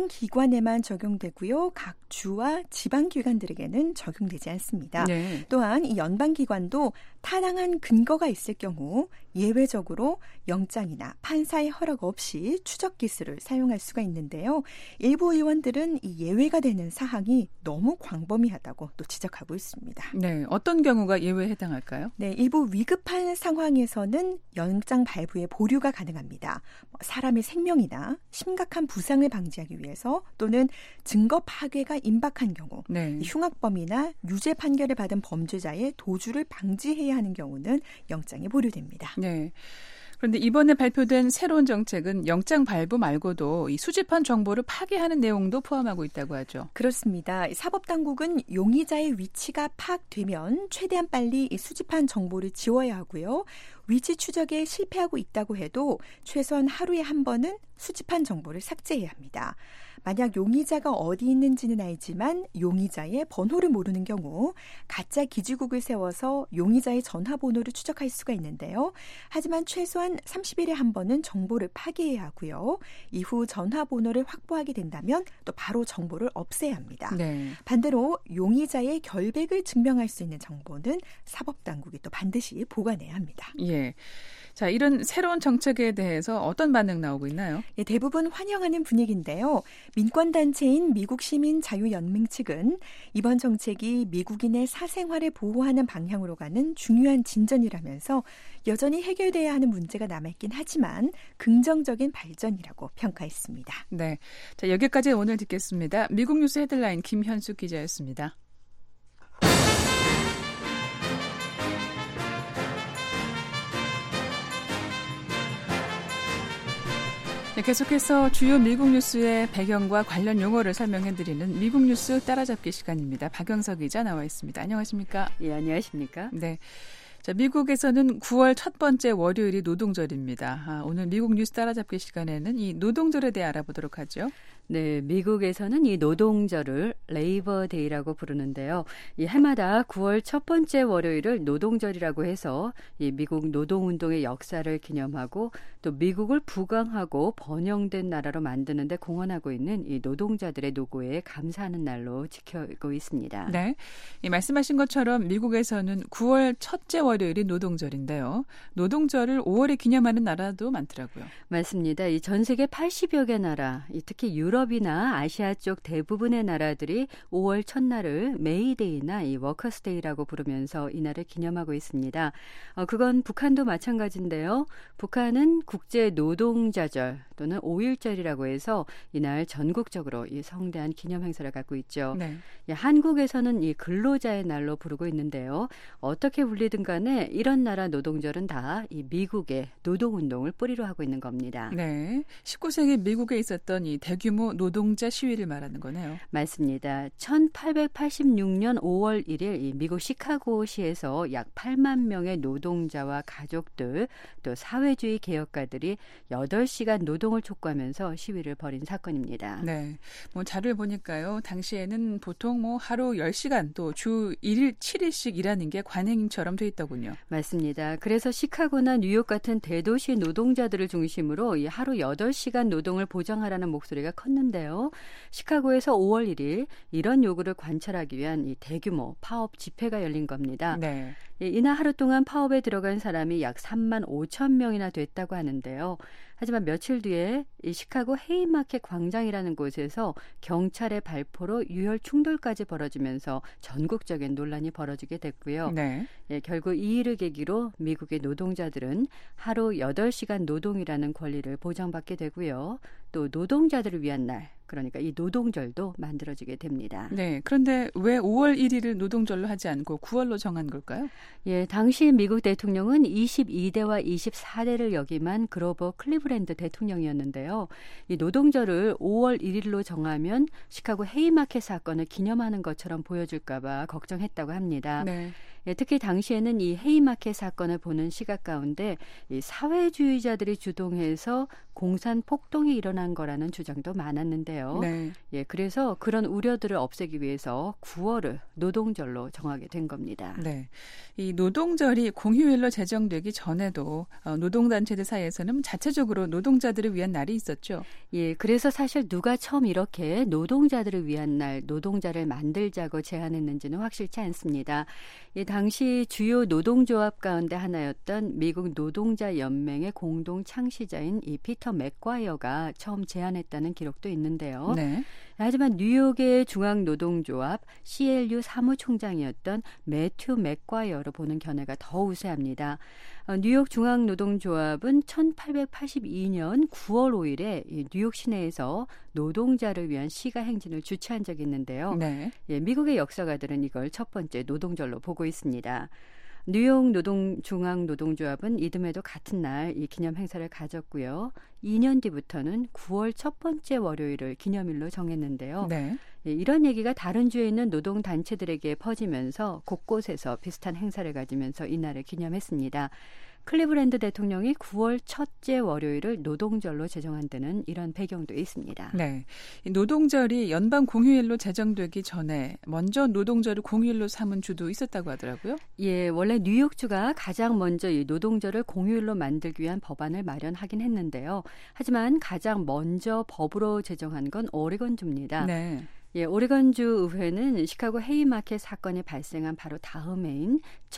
연방기관에만 적용되고요. 각 주와 지방기관들에게는 적용되지 않습니다. 네. 또한 이 연방기관도 타당한 근거가 있을 경우 예외적으로 영장이나 판사의 허락 없이 추적 기술을 사용할 수가 있는데요. 일부 의원들은 이 예외가 되는 사항이 너무 광범위하다고 또 지적하고 있습니다. 네, 어떤 경우가 예외에 해당할까요? 네, 일부 위급한 상황에서는 영장 발부의 보류가 가능합니다. 사람의 생명이나 심각한 부상을 방지하기 위해서 또는 증거 파괴가 임박한 경우, 네. 흉악범이나 유죄 판결을 받은 범죄자의 도주를 방지해야 하는 경우는 영장이 보류됩니다. 네. 그런데 이번에 발표된 새로운 정책은 영장 발부 말고도 이 수집한 정보를 파괴하는 내용도 포함하고 있다고 하죠. 그렇습니다. 사법당국은 용의자의 위치가 파악되면 최대한 빨리 이 수집한 정보를 지워야 하고요. 위치 추적에 실패하고 있다고 해도 최소한 하루에 한 번은 수집한 정보를 삭제해야 합니다. 만약 용의자가 어디 있는지는 알지만 용의자의 번호를 모르는 경우 가짜 기지국을 세워서 용의자의 전화번호를 추적할 수가 있는데요. 하지만 최소한 30일에 한 번은 정보를 파괴해야 하고요. 이후 전화번호를 확보하게 된다면 또 바로 정보를 없애야 합니다. 네. 반대로 용의자의 결백을 증명할 수 있는 정보는 사법당국이 또 반드시 보관해야 합니다. 예. 자, 이런 새로운 정책에 대해서 어떤 반응 나오고 있나요? 예, 대부분 환영하는 분위기인데요. 민권단체인 미국시민자유연맹 측은 이번 정책이 미국인의 사생활을 보호하는 방향으로 가는 중요한 진전이라면서 여전히 해결돼야 하는 문제가 남아있긴 하지만 긍정적인 발전이라고 평가했습니다. 네, 자, 여기까지 오늘 듣겠습니다. 미국 뉴스 헤드라인 김현숙 기자였습니다. 네, 계속해서 주요 미국 뉴스의 배경과 관련 용어를 설명해드리는 미국 뉴스 따라잡기 시간입니다. 박영석 기자 나와 있습니다. 안녕하십니까? 예, 안녕하십니까? 네. 자, 미국에서는 9월 첫 번째 월요일이 노동절입니다. 오늘 미국 뉴스 따라잡기 시간에는 이 노동절에 대해 알아보도록 하죠. 네, 미국에서는 이 노동절을 레이버 데이라고 부르는데요. 이 해마다 9월 첫 번째 월요일을 노동절이라고 해서 이 미국 노동운동의 역사를 기념하고 또 미국을 부강하고 번영된 나라로 만드는 데 공헌하고 있는 이 노동자들의 노고에 감사하는 날로 지켜고 있습니다. 네, 이 말씀하신 것처럼 미국에서는 9월 첫째 월요일이 노동절인데요. 노동절을 5월에 기념하는 나라도 많더라고요. 맞습니다. 이 전 세계 80여 개 나라, 특히 유럽이나 아시아 쪽 대부분의 나라들이 5월 첫날을 메이데이나 이 워커스데이라고 부르면서 이날을 기념하고 있습니다. 그건 북한도 마찬가지인데요. 북한은 국제 노동자절 또는 5.1절이라고 해서 이날 전국적으로 이 성대한 기념 행사를 갖고 있죠. 네. 한국에서는 이 근로자의 날로 부르고 있는데요. 어떻게 불리든 간에 이런 나라 노동절은 다 이 미국의 노동운동을 뿌리로 하고 있는 겁니다. 네, 19세기 미국에 있었던 이 대규모 노동자 시위를 말하는 거네요. 맞습니다. 1886년 5월 1일 이 미국 시카고시에서 약 8만 명의 노동자와 가족들 또 사회주의 개혁가들이 8시간 노동을 촉구하면서 시위를 벌인 사건입니다. 네, 자료를 보니까요. 당시에는 보통 하루 10시간 또 주 1일 7일씩 일하는 게 관행처럼 돼 있더군요. 맞습니다. 그래서 시카고나 뉴욕 같은 대도시 노동자들을 중심으로 이 하루 8시간 노동을 보장하라는 목소리가 컸는데요. 시카고에서 5월 1일 이런 요구를 관철하기 위한 이 대규모 파업 집회가 열린 겁니다. 네. 이날 하루 동안 파업에 들어간 사람이 약 3만 5천 명이나 됐다고 하는데요. 하지만 며칠 뒤에 이 시카고 헤이마켓 광장이라는 곳에서 경찰의 발포로 유혈 충돌까지 벌어지면서 전국적인 논란이 벌어지게 됐고요. 네. 결국 이 일을 계기로 미국의 노동자들은 하루 8시간 노동이라는 권리를 보장받게 되고요. 또 노동자들을 위한 날, 그러니까 이 노동절도 만들어지게 됩니다. 네, 그런데 왜 5월 1일을 노동절로 하지 않고 9월로 정한 걸까요? 예, 당시 미국 대통령은 22대와 24대를 역임한 그로버 클리브랜드 대통령이었는데요. 이 노동절을 5월 1일로 정하면 시카고 헤이마켓 사건을 기념하는 것처럼 보여줄까 봐 걱정했다고 합니다. 네. 예, 특히 당시에는 이 헤이마켓 사건을 보는 시각 가운데 이 사회주의자들이 주동해서 공산 폭동이 일어난 거라는 주장도 많았는데요. 네. 예, 그래서 그런 우려들을 없애기 위해서 9월을 노동절로 정하게 된 겁니다. 네, 이 노동절이 공휴일로 제정되기 전에도 노동단체들 사이에서는 자체적으로 노동자들을 위한 날이 있었죠. 예, 그래서 사실 누가 처음 이렇게 노동자들을 위한 날, 노동자를 만들자고 제안했는지는 확실치 않습니다. 이 당시 주요 노동조합 가운데 하나였던 미국 노동자 연맹의 공동 창시자인 이 피터 맥과이어가 처음 제안했다는 기록도 있는데요. 네. 하지만 뉴욕의 중앙노동조합 CLU 사무총장이었던 매튜 맥과이어로 보는 견해가 더 우세합니다. 뉴욕 중앙노동조합은 1882년 9월 5일에 뉴욕 시내에서 노동자를 위한 시가 행진을 주최한 적이 있는데요. 네. 예, 미국의 역사가들은 이걸 첫 번째 노동절로 보고 있습니다. 뉴욕 중앙노동조합은 이듬해도 같은 날 이 기념 행사를 가졌고요. 2년 뒤부터는 9월 첫 번째 월요일을 기념일로 정했는데요. 네. 예, 이런 얘기가 다른 주에 있는 노동단체들에게 퍼지면서 곳곳에서 비슷한 행사를 가지면서 이날을 기념했습니다. 클리브랜드 대통령이 9월 첫째 월요일을 노동절로 제정한 데는 이런 배경도 있습니다. 네, 이 노동절이 연방 공휴일로 제정되기 전에 먼저 노동절을 공휴일로 삼은 주도 있었다고 하더라고요. 예, 원래 뉴욕주가 가장 먼저 이 노동절을 공휴일로 만들기 위한 법안을 마련하긴 했는데요. 하지만 가장 먼저 법으로 제정한 건 오레곤주입니다. 네. 예, 오레곤주 의회는 시카고 헤이마켓 사건이 발생한 바로 다음 해인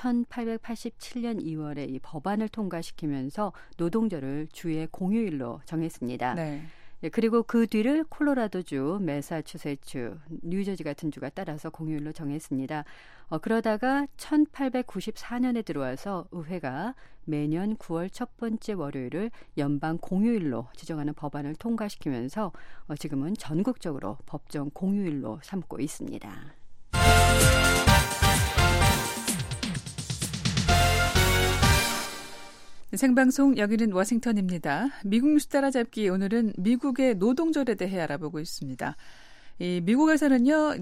1887년 2월에 이 법안을 통과시키면서 노동절을 주의 공휴일로 정했습니다. 네. 예, 그리고 그 뒤를 콜로라도주, 매사추세츠, 뉴저지 같은 주가 따라서 공휴일로 정했습니다. 그러다가 1894년에 들어와서 의회가 매년 9월 첫 번째 월요일을 연방 공휴일로 지정하는 법안을 통과시키면서 지금은 전국적으로 법정 공휴일로 삼고 있습니다. 생방송 여기는 워싱턴입니다. 미국 뉴스 따라잡기 오늘은 미국의 노동절에 대해 알아보고 있습니다. 이 미국에서는요,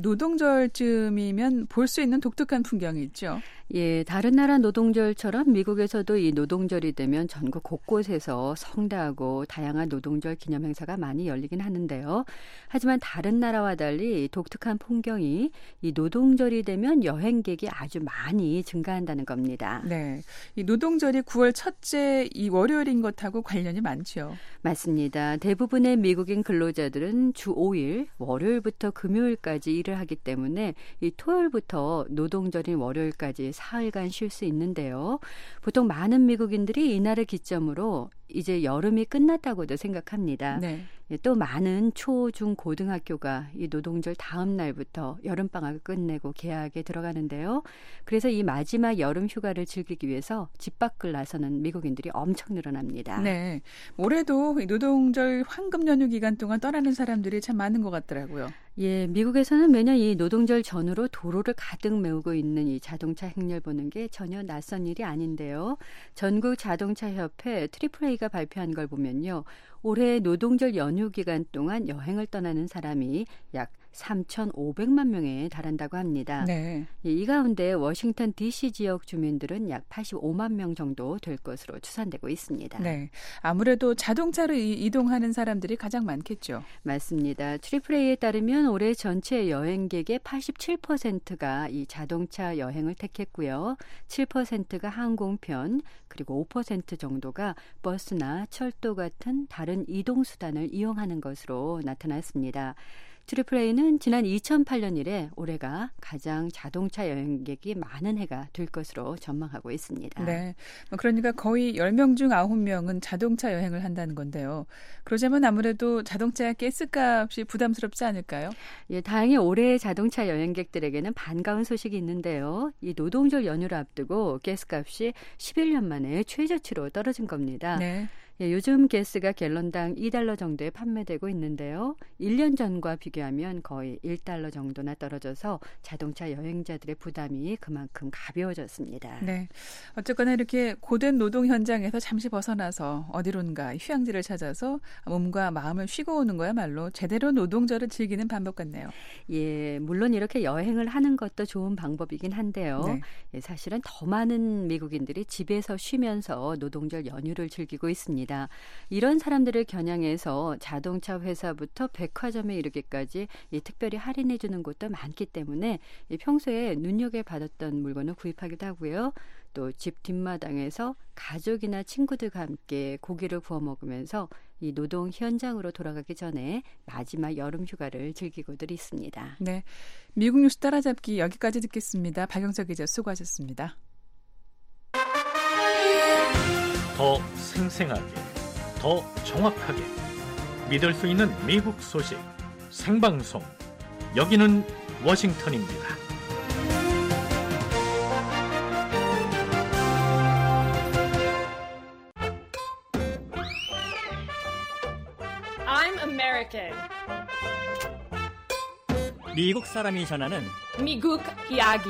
노동절쯤이면 볼 수 있는 독특한 풍경이 있죠. 예, 다른 나라 노동절처럼 미국에서도 이 노동절이 되면 전국 곳곳에서 성대하고 다양한 노동절 기념 행사가 많이 열리긴 하는데요. 하지만 다른 나라와 달리 독특한 풍경이 이 노동절이 되면 여행객이 아주 많이 증가한다는 겁니다. 네, 이 노동절이 9월 첫째 이 월요일인 것하고 관련이 많죠. 맞습니다. 대부분의 미국인 근로자들은 주 5일, 월요일부터 금요일까지 일을 하기 때문에 이 토요일부터 노동절인 월요일까지 사흘간 쉴 수 있는데요. 보통 많은 미국인들이 이날을 기점으로 이제 여름이 끝났다고도 생각합니다. 네. 또 많은 초, 중, 고등학교가 이 노동절 다음 날부터 여름방학을 끝내고 개학에 들어가는데요. 그래서 이 마지막 여름 휴가를 즐기기 위해서 집 밖을 나서는 미국인들이 엄청 늘어납니다. 네, 올해도 이 노동절 황금 연휴 기간 동안 떠나는 사람들이 참 많은 것 같더라고요. 예, 미국에서는 매년 이 노동절 전후로 도로를 가득 메우고 있는 이 자동차 행렬 보는 게 전혀 낯선 일이 아닌데요. 전국 자동차 협회 AAA가 발표한 걸 보면요. 올해 노동절 연휴 기간 동안 여행을 떠나는 사람이 약 3,500만 명에 달한다고 합니다. 네. 이 가운데 워싱턴 DC 지역 주민들은 약 85만 명 정도 될 것으로 추산되고 있습니다. 네, 아무래도 자동차로 이동하는 사람들이 가장 많겠죠. 맞습니다. AAA에 따르면 올해 전체 여행객의 87%가 이 자동차 여행을 택했고요. 7%가 항공편, 그리고 5% 정도가 버스나 철도 같은 다른 이동수단을 이용하는 것으로 나타났습니다. AAA는 지난 2008년 이래 올해가 가장 자동차 여행객이 많은 해가 될 것으로 전망하고 있습니다. 네, 그러니까 거의 10명 중 9명은 자동차 여행을 한다는 건데요. 그러자면 아무래도 자동차 가스값이 부담스럽지 않을까요? 예, 다행히 올해 자동차 여행객들에게는 반가운 소식이 있는데요. 이 노동절 연휴를 앞두고 가스값이 11년 만에 최저치로 떨어진 겁니다. 네. 예, 요즘 가스가 갤런당 $2 정도에 판매되고 있는데요. 1년 전과 비교하면 거의 $1 정도나 떨어져서 자동차 여행자들의 부담이 그만큼 가벼워졌습니다. 네, 어쨌거나 이렇게 고된 노동 현장에서 잠시 벗어나서 어디론가 휴양지를 찾아서 몸과 마음을 쉬고 오는 거야말로 제대로 노동절을 즐기는 방법 같네요. 예, 물론 이렇게 여행을 하는 것도 좋은 방법이긴 한데요. 네. 예, 사실은 더 많은 미국인들이 집에서 쉬면서 노동절 연휴를 즐기고 있습니다. 이런 사람들을 겨냥해서 자동차 회사부터 백화점에 이르기까지 특별히 할인해 주는 곳도 많기 때문에 평소에 눈여겨받았던 물건을 구입하기도 하고요. 또 집 뒷마당에서 가족이나 친구들과 함께 고기를 구워 먹으면서 이 노동 현장으로 돌아가기 전에 마지막 여름 휴가를 즐기고들 있습니다. 네, 미국 뉴스 따라잡기 여기까지 듣겠습니다. 박영석 기자 수고하셨습니다. 더 생생하게, 더 정확하게 믿을 수 있는 미국 소식 생방송. 여기는 워싱턴입니다. I'm American. 미국 사람이 전하는 미국 이야기.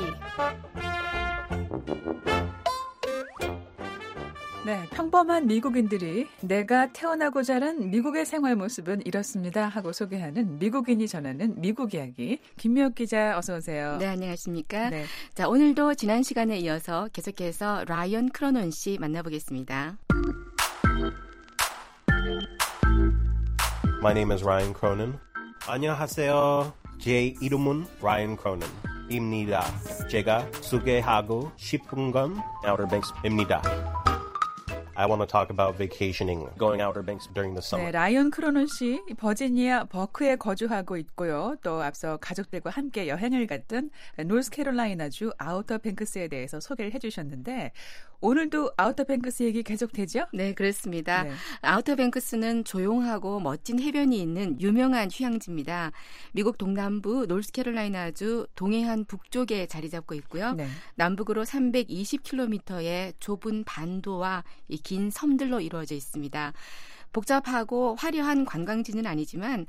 네, 평범한 미국인들이 내가 태어나고 자란 미국의 생활 모습은 이렇습니다 하고 소개하는 미국인이 전하는 미국 이야기. 김미옥 기자 어서 오세요. 네, 안녕하십니까. 네. 자, 오늘도 지난 시간에 이어서 계속해서 라이언 크로넌 씨 만나보겠습니다. My name is Ryan Cronin. 안녕하세요. 제 이름은 Ryan Cronin입니다. 제가 소개하고 싶은 건 Outer Banks입니다. I want to talk about vacationing, going Outer Banks during the summer. 네, 라이언 크로넌 씨 버지니아 버크에 거주하고 있고요. 또 앞서 가족들과 함께 여행을 갔던 노스캐롤라이나주 아우터 뱅크스에 대해서 소개를 해주셨는데 오늘도 아우터 뱅크스 얘기 계속되죠? 네, 그렇습니다. 네. 아우터 뱅크스는 조용하고 멋진 해변이 있는 유명한 휴양지입니다. 미국 동남부 노스캐롤라이나주 동해안 북쪽에 자리 잡고 있고요. 네. 남북으로 320km의 좁은 반도와 이 긴 섬들로 이루어져 있습니다. 복잡하고 화려한 관광지는 아니지만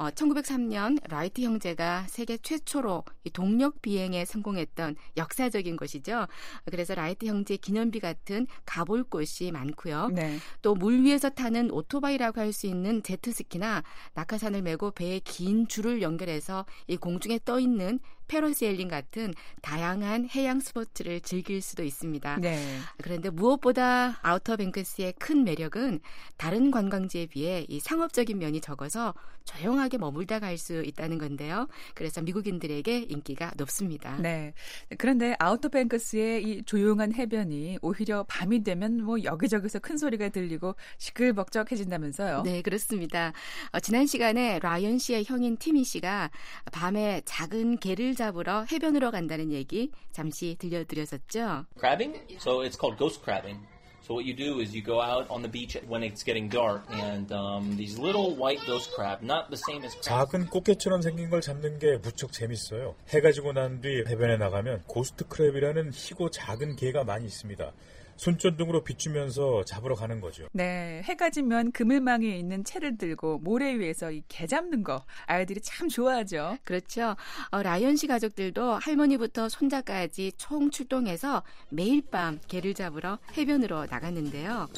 1903년 라이트 형제가 세계 최초로 이 동력 비행에 성공했던 역사적인 곳이죠. 그래서 라이트 형제 기념비 같은 가볼 곳이 많고요. 네. 또 물 위에서 타는 오토바이라고 할 수 있는 제트스키나 낙하산을 메고 배에 긴 줄을 연결해서 이 공중에 떠 있는 패러세일링 같은 다양한 해양 스포츠를 즐길 수도 있습니다. 네. 그런데 무엇보다 아우터 뱅크스의 큰 매력은 다른 관광지에 비해 이 상업적인 면이 적어서 조용하게 머물다 갈 수 있다는 건데요. 그래서 미국인들에게 인기가 높습니다. 네. 그런데 아우터 뱅크스의 이 조용한 해변이 오히려 밤이 되면 뭐 여기저기서 큰 소리가 들리고 시끌벅적해진다면서요? 네, 그렇습니다. 지난 시간에 라이언 씨의 형인 티미 씨가 밤에 작은 개를 잡으러 해변으로 간다는 얘기 잠시 들려드렸었죠. Crabbing? So it's called ghost crabbing. So what you do is you go out on the beach when it's getting dark and these little white ghost crab, not the same as crab. 작은 꽃게처럼 생긴 걸 잡는 게 무척 재밌어요. 해가 지고 난 뒤 해변에 나가면 고스트 크랩이라는 희고 작은 개가 많이 있습니다. 손전등으로 비추면서 잡으러 가는 거죠. 네, 해가 지면 그물망에 있는 채를 들고 모래 위에서 이 개 잡는 거 아이들이 참 좋아하죠. 그렇죠. 라이언 씨 가족들도 할머니부터 손자까지 총 출동해서 매일 밤 개를 잡으러 해변으로 나갔는데요.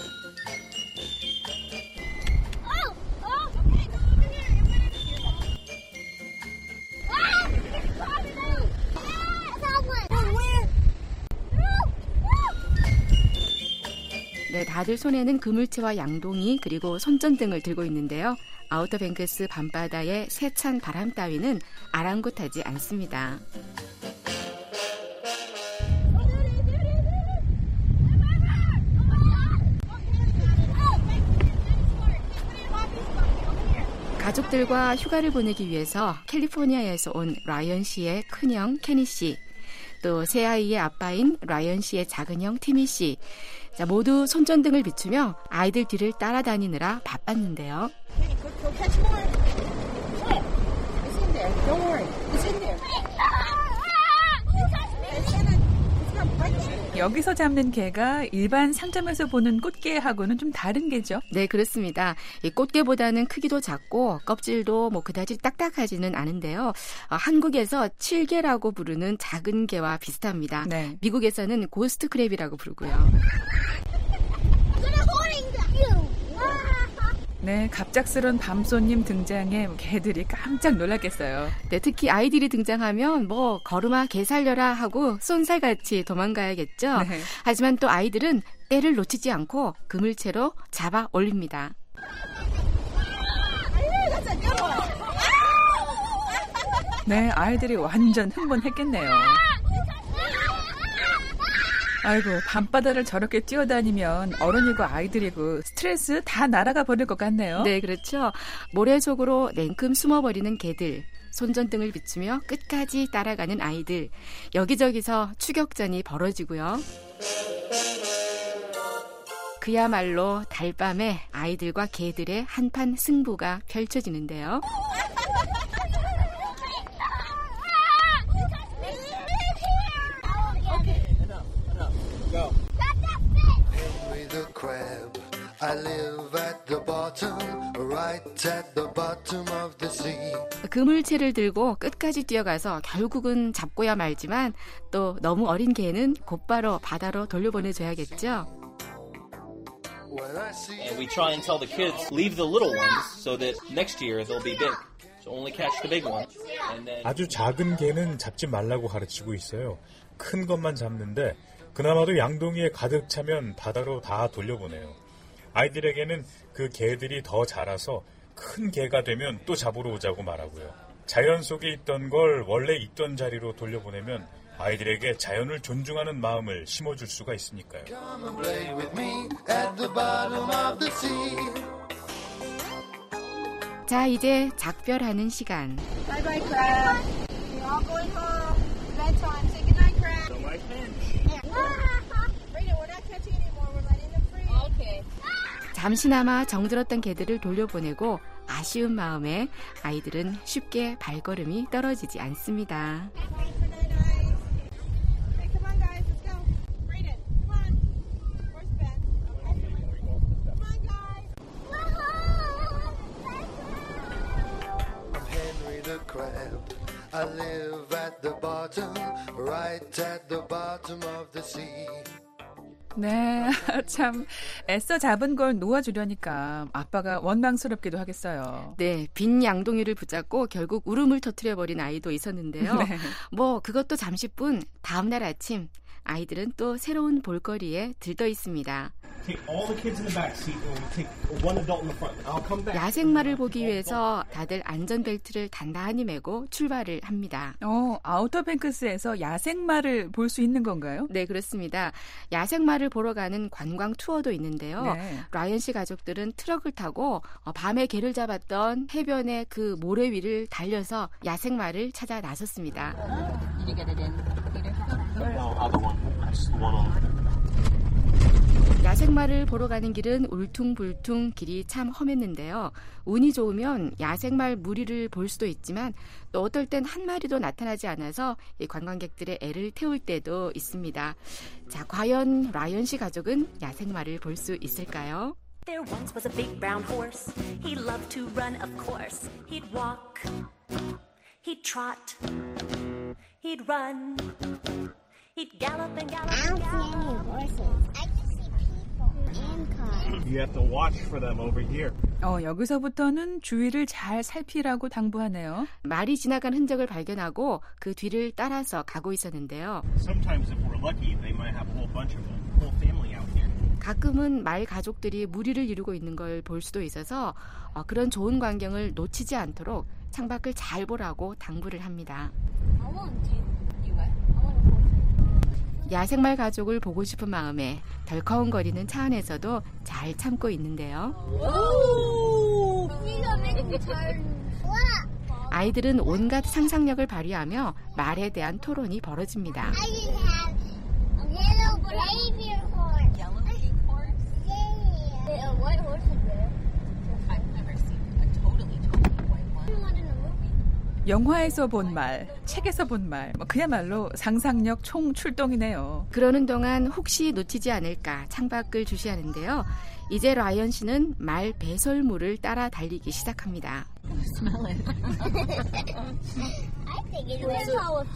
네, 다들 손에는 그물채와 양동이 그리고 손전등을 들고 있는데요. 아우터 뱅크스 밤바다의 세찬 바람 따위는 아랑곳하지 않습니다. 가족들과 휴가를 보내기 위해서 캘리포니아에서 온 라이언 씨의 큰형 케니 씨, 또 새 아이의 아빠인 라이언 씨의 작은 형 티미 씨, 자, 모두 손전등을 비추며 아이들 뒤를 따라다니느라 바빴는데요. 여기서 잡는 게가 일반 상점에서 보는 꽃게하고는 좀 다른 게죠? 네, 그렇습니다. 이 꽃게보다는 크기도 작고 껍질도 그다지 딱딱하지는 않은데요. 한국에서 칠게라고 부르는 작은 게와 비슷합니다. 네. 미국에서는 고스트 크랩이라고 부르고요. 네, 갑작스런 밤손님 등장에 개들이 깜짝 놀랐겠어요. 네, 특히 아이들이 등장하면 걸음아 개 살려라 하고 쏜살같이 도망가야겠죠. 네. 하지만 또 아이들은 때를 놓치지 않고 그물채로 잡아 올립니다. 네, 아이들이 완전 흥분했겠네요. 아이고, 밤바다를 저렇게 뛰어다니면 어른이고 아이들이고 스트레스 다 날아가 버릴 것 같네요. 네, 그렇죠. 모래 속으로 냉큼 숨어버리는 개들, 손전등을 비추며 끝까지 따라가는 아이들, 여기저기서 추격전이 벌어지고요. 그야말로 달밤에 아이들과 개들의 한판 승부가 펼쳐지는데요. Henry the crab, I live at the bottom, right at the bottom of the sea. 그물채를 들고 끝까지 뛰어가서 결국은 잡고야 말지만 또 너무 어린 개는 곧바로 바다로 돌려보내줘야겠죠. And we try and tell the kids, leave the little ones so that next year they'll be big. So only catch the big ones. And then... 아주 작은 개는 잡지 말라고 가르치고 있어요. 큰 것만 잡는데 그나마도 양동이에 가득 차면 바다로 다 돌려보내요. 아이들에게는 그 개들이 더 자라서 큰 개가 되면 또 잡으러 오자고 말하고요. 자연 속에 있던 걸 원래 있던 자리로 돌려보내면 아이들에게 자연을 존중하는 마음을 심어줄 수가 있으니까요. Come and play with me at the bottom of the sea. 자, 이제 작별하는 시간. Bye bye, crab. We're all going home. Bedtime. Say goodnight, crab. So my pinch. Rita, we're not catching anymore. We're letting them free. Okay. 잠시나마 정들었던 개들을 돌려보내고 아쉬운 마음에 아이들은 쉽게 발걸음이 떨어지지 않습니다. I live at the bottom, right at the bottom of the sea. 네, 참 애써 잡은 걸 놓아주려니까 아빠가 원망스럽기도 하겠어요. 네, 빈 양동이를 붙잡고 결국 울음을 터뜨려버린 아이도 있었는데요. 네. 그것도 잠시뿐. 다음 날 아침 아이들은 또 새로운 볼거리에 들떠 있습니다. 야생마를 보기 위해서 다들 안전벨트를 단단히 매고 출발을 합니다. 아우터뱅크스에서 야생마를 볼 수 있는 건가요? 네, 그렇습니다. 야생마를 보러 가는 관광 투어도 있는데요. 네. 라이언 씨 가족들은 트럭을 타고 밤에 개를 잡았던 해변의 그 모래 위를 달려서 야생마를 찾아 나섰습니다. 야생마를 보러 가는 길은 울퉁불퉁 길이 참 험했는데요. 운이 좋으면 야생마 무리를 볼 수도 있지만 또 어떨 땐 한 마리도 나타나지 않아서 이 관광객들의 애를 태울 때도 있습니다. 자, 과연 라이언 씨 가족은 야생마를 볼 수 있을까요? There once was a big brown horse. He loved to run, of course. He'd walk, he'd trot, he'd run, he'd gallop and gallop and gallop. I don't see any horses. I just see people and cars. You have to watch for them over here. 여기서부터는 주위를 잘 살피라고 당부하네요. 말이 지나간 흔적을 발견하고 그 뒤를 따라서 가고 있었는데요. Sometimes if we're lucky, they might have a whole bunch of them, whole family out here. 가끔은 말 가족들이 무리를 이루고 있는 걸 볼 수도 있어서 그런 좋은 광경을 놓치지 않도록 창밖을 잘 보라고 당부를 합니다. 야생말 가족을 보고 싶은 마음에 덜컹거리는 차 안에서도 잘 참고 있는데요. 아이들은 온갖 상상력을 발휘하며 말에 대한 토론이 벌어집니다. 영화에서 본 말, 책에서 본 말, 그야말로 상상력 총출동이네요. 그러는 동안 혹시 놓치지 않을까 창밖을 주시하는데요. 이제 라이언 씨는 말 배설물을 따라 달리기 시작합니다. Smell it. I think it was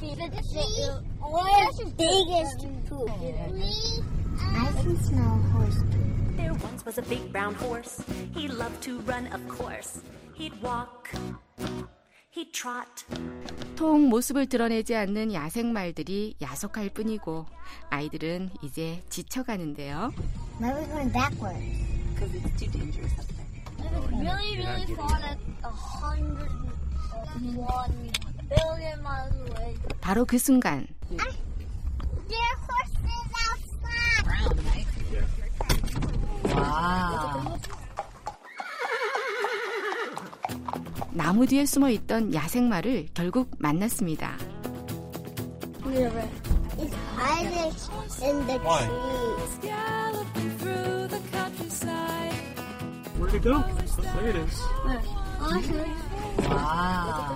the biggest poop. I can smell horse poop. There once was a big brown horse. He loved to run, of course. He'd walk. He'd trot. 통 모습을 드러내지 않는 야생말들이 야속할 뿐이고 아이들은 이제 지쳐가는데요. Why are we going backwards? Because it's too dangerous up there. Really, really far, like 101 billion miles away. 바로 그 순간 There are horses outside. Brown, right? Wow. 나무 뒤에 숨어 있던 야생말을 결국 만났습니다. It's hiding in the trees. Where'd it go? There it is. Wow.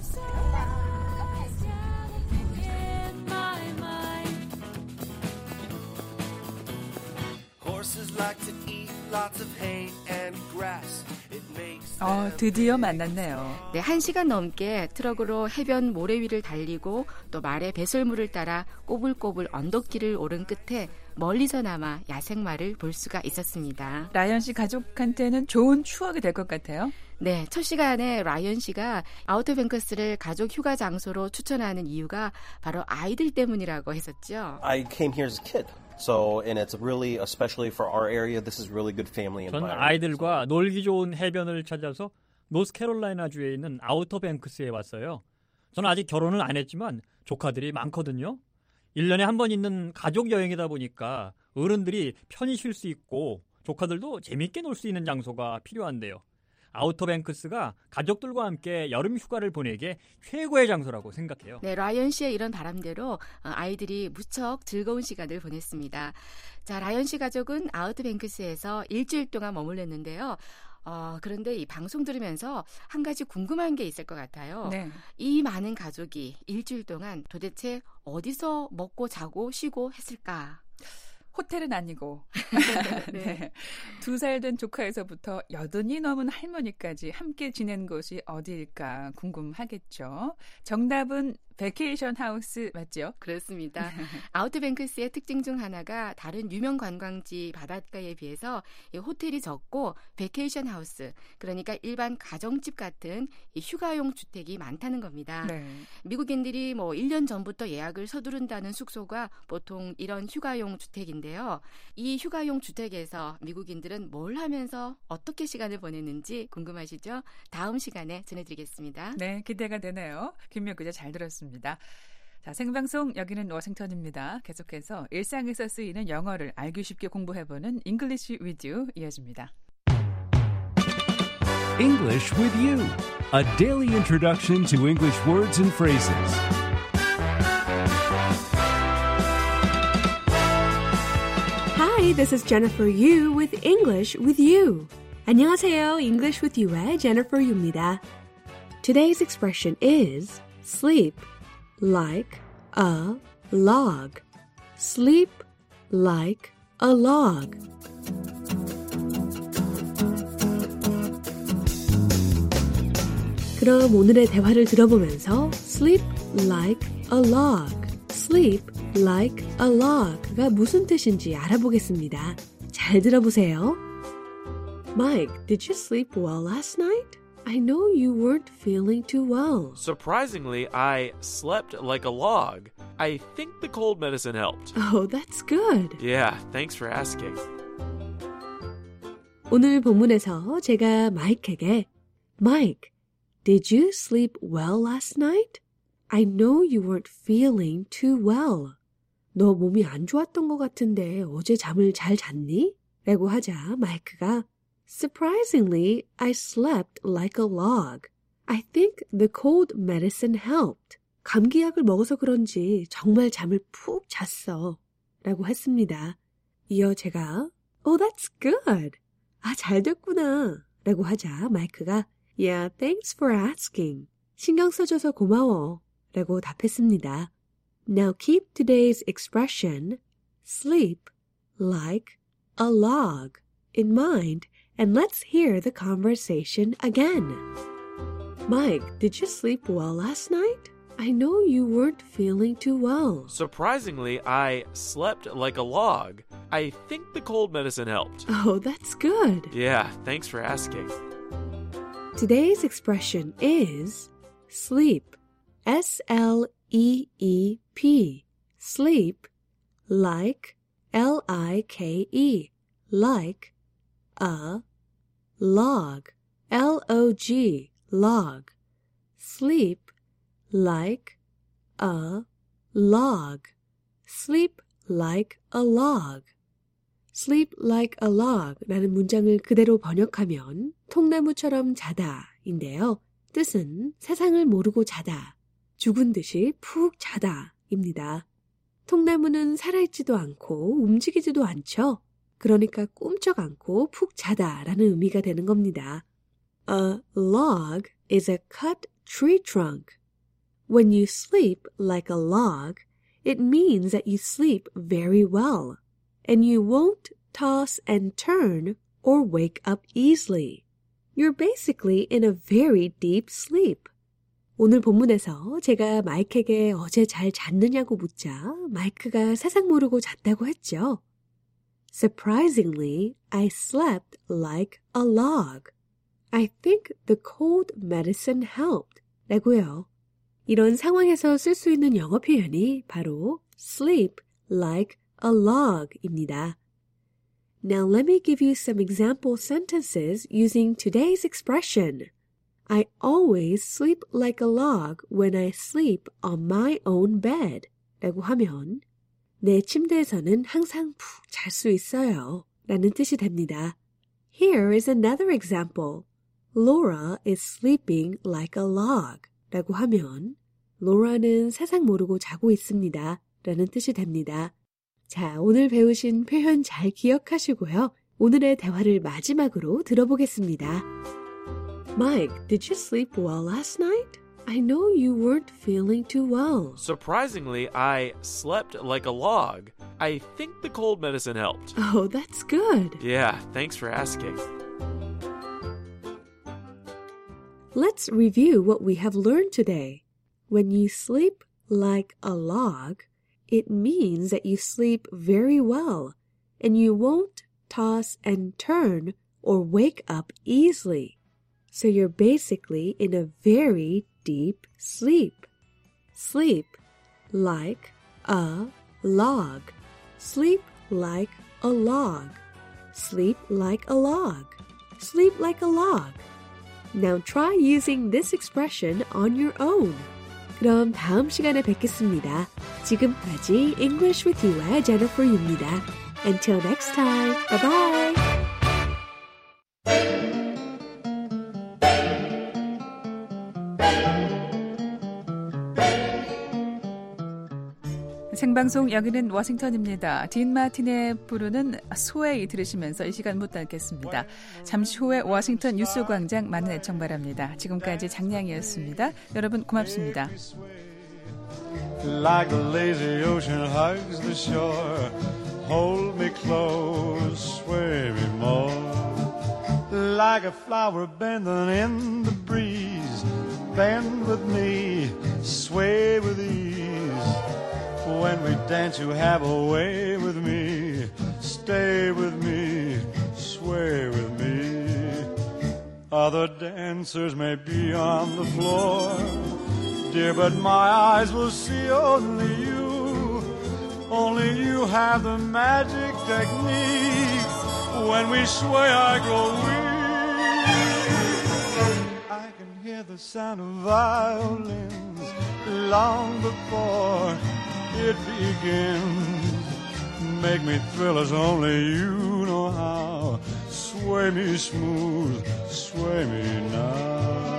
Horses like to eat lots of hay and grass. It makes 드디어 만났네요. 네, 1시간 넘게 트럭으로 해변 모래 위를 달리고 또 말의 배설물을 따라 꼬불꼬불 언덕길을 오른 끝에 멀리서나마 야생말을 볼 수가 있었습니다. 라이언 씨 가족한테는 좋은 추억이 될 것 같아요. 네, 첫 시간에 라이언 씨가 아우터뱅크스를 가족 휴가 장소로 추천하는 이유가 바로 아이들 때문이라고 했었죠. I came here as a kid. So, and it's really, especially for our area, this is really good family 전 environment. 아이들과 놀기 좋은 해변을 찾아서 노스캐롤라이나주에 있는 아우터뱅크스에 왔어요. 저는 아직 결혼을 안 했지만 조카들이 많거든요. 1년에 한 번 있는 가족 여행이다 보니까 어른들이 편히 쉴 수 있고 조카들도 재밌게 놀 수 있는 장소가 필요한데요. 아우터뱅크스가 가족들과 함께 여름 휴가를 보내기에 최고의 장소라고 생각해요. 네, 라이언 씨의 이런 바람대로 아이들이 무척 즐거운 시간을 보냈습니다. 자, 라이언 씨 가족은 아우터뱅크스에서 일주일 동안 머물렀는데요. 그런데 이 방송 들으면서 한 가지 궁금한 게 있을 것 같아요. 네. 이 많은 가족이 일주일 동안 도대체 어디서 먹고 자고 쉬고 했을까? 호텔은 아니고 네. 2살 된 조카에서부터 80이 넘은 할머니까지 함께 지낸 곳이 어디일까 궁금하겠죠. 정답은 베케이션 하우스 맞죠? 그렇습니다. 아우터뱅크스의 특징 중 하나가 다른 유명 관광지 바닷가에 비해서 이 호텔이 적고 베케이션 하우스, 그러니까 일반 가정집 같은 이 휴가용 주택이 많다는 겁니다. 네. 미국인들이 1년 전부터 예약을 서두른다는 숙소가 보통 이런 휴가용 주택인데요. 이 휴가용 주택에서 미국인들은 뭘 하면서 어떻게 시간을 보냈는지 궁금하시죠? 다음 시간에 전해드리겠습니다. 네, 기대가 되네요. 김미영 기자 잘 들었습니다. 자, 생방송 여기는 워싱턴입니다. 계속해서 일상에서 쓰이는 영어를 알기 쉽게 공부해보는 English with You 이어집니다. English with You, a daily introduction to English words and phrases. Hi, this is Jennifer Yu with English with You. 안녕하세요. English with You의 Jennifer Yu입니다. Today's expression is sleep like a log. Sleep like a log. 그럼 오늘의 대화를 들어보면서 sleep like a log, sleep like a log가 무슨 뜻인지 알아보겠습니다. 잘 들어보세요. Mike, did you sleep well last night? I know you weren't feeling too well. Surprisingly, I slept like a log. I think the cold medicine helped. Oh, that's good. Yeah, thanks for asking. 오늘 본문에서 제가 마이크에게 Mike, did you sleep well last night? I know you weren't feeling too well. 너 몸이 안 좋았던 것 같은데 어제 잠을 잘 잤니? 라고 하자 마이크가 Surprisingly, I slept like a log. I think the cold medicine helped. 감기약을 먹어서 그런지 정말 잠을 푹 잤어. 라고 했습니다. 이어 제가 Oh, that's good. 아, 잘 됐구나. 라고 하자 마이크가 Yeah, thanks for asking. 신경 써줘서 고마워 라고 답했습니다. Now keep today's expression sleep like a log in mind and let's hear the conversation again. Mike, did you sleep well last night? I know you weren't feeling too well. Surprisingly, I slept like a log. I think the cold medicine helped. Oh, that's good. Yeah, thanks for asking. Today's expression is sleep. S-L-E-E-P. Sleep like L-I-K-E. Like a log. L-O-G. Log. Sleep like a log. Sleep like a log. Sleep like a log 라는 문장을 그대로 번역하면 통나무처럼 자다 인데요. 뜻은 세상을 모르고 자다, 죽은 듯이 푹 자다 입니다. 통나무는 살아있지도 않고 움직이지도 않죠. 그러니까 꿈쩍 않고 푹 자다 라는 의미가 되는 겁니다. A log is a cut tree trunk. When you sleep like a log, it means that you sleep very well, and you won't toss and turn or wake up easily. You're basically in a very deep sleep. 오늘 본문에서 제가 마이크에게 어제 잘 잤느냐고 묻자 마이크가 세상 모르고 잤다고 했죠. Surprisingly, I slept like a log. I think the cold medicine helped. 라고요. 이런 상황에서 쓸 수 있는 영어 표현이 바로 sleep like a log입니다. Now let me give you some example sentences using today's expression. I always sleep like a log when I sleep on my own bed. 라고 하면 내 침대에서는 항상 푹 잘 수 있어요. 라는 뜻이 됩니다. Here is another example. Laura is sleeping like a log. 라고 하면 로라는 세상 모르고 자고 있습니다. 라는 뜻이 됩니다. 자, 오늘 배우신 표현 잘 기억하시고요. 오늘의 대화를 마지막으로 들어보겠습니다. Mike, did you sleep well last night? I know you weren't feeling too well. Surprisingly, I slept like a log. I think the cold medicine helped. Oh, that's good. Yeah, thanks for asking. Let's review what we have learned today. When you sleep like a log, it means that you sleep very well and you won't toss and turn or wake up easily. So you're basically in a very deep sleep. Sleep like a log. Sleep like a log. Sleep like a log. Sleep like a log. Now try using this expression on your own. 그럼 다음 시간에 뵙겠습니다. 지금까지 English with You의 Jennifer Yu입니다. Until next time, bye-bye. 생방송 여기는 워싱턴입니다. 딘 마틴의 부르는 스웨이 들으시면서 이 시간 못 닫겠습니다. 잠시 후에 워싱턴 뉴스광장 많은 애청 바랍니다. 지금까지 장량이었습니다. 여러분 고맙습니다. Like the lazy ocean hugs the shore, hold me close, sway me more. Like a flower bending in the breeze, bend with me, sway with ease. When we dance, you have a way with me. Stay with me, sway with me. Other dancers may be on the floor, dear, but my eyes will see only you. Only you have the magic technique. When we sway, I grow weak. I can hear the sound of violins long before it begins. Make me thrill as only you know how. Sway me smooth, sway me now.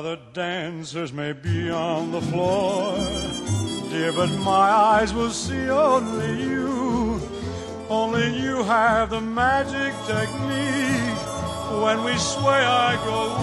Other dancers may be on the floor, dear, but my eyes will see only you. Only you have the magic technique. When we sway, I go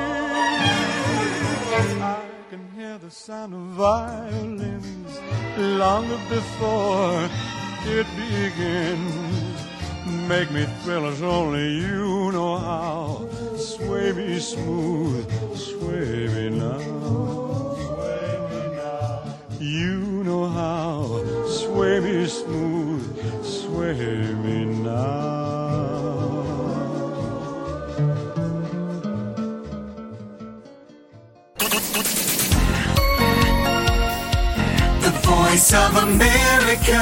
weak. I can hear the sound of violins long before it begins. Make me thrill as only you know how. Sway me smooth, sway me now. Sway me now. You know how. Sway me smooth, sway me now. The Voice of America.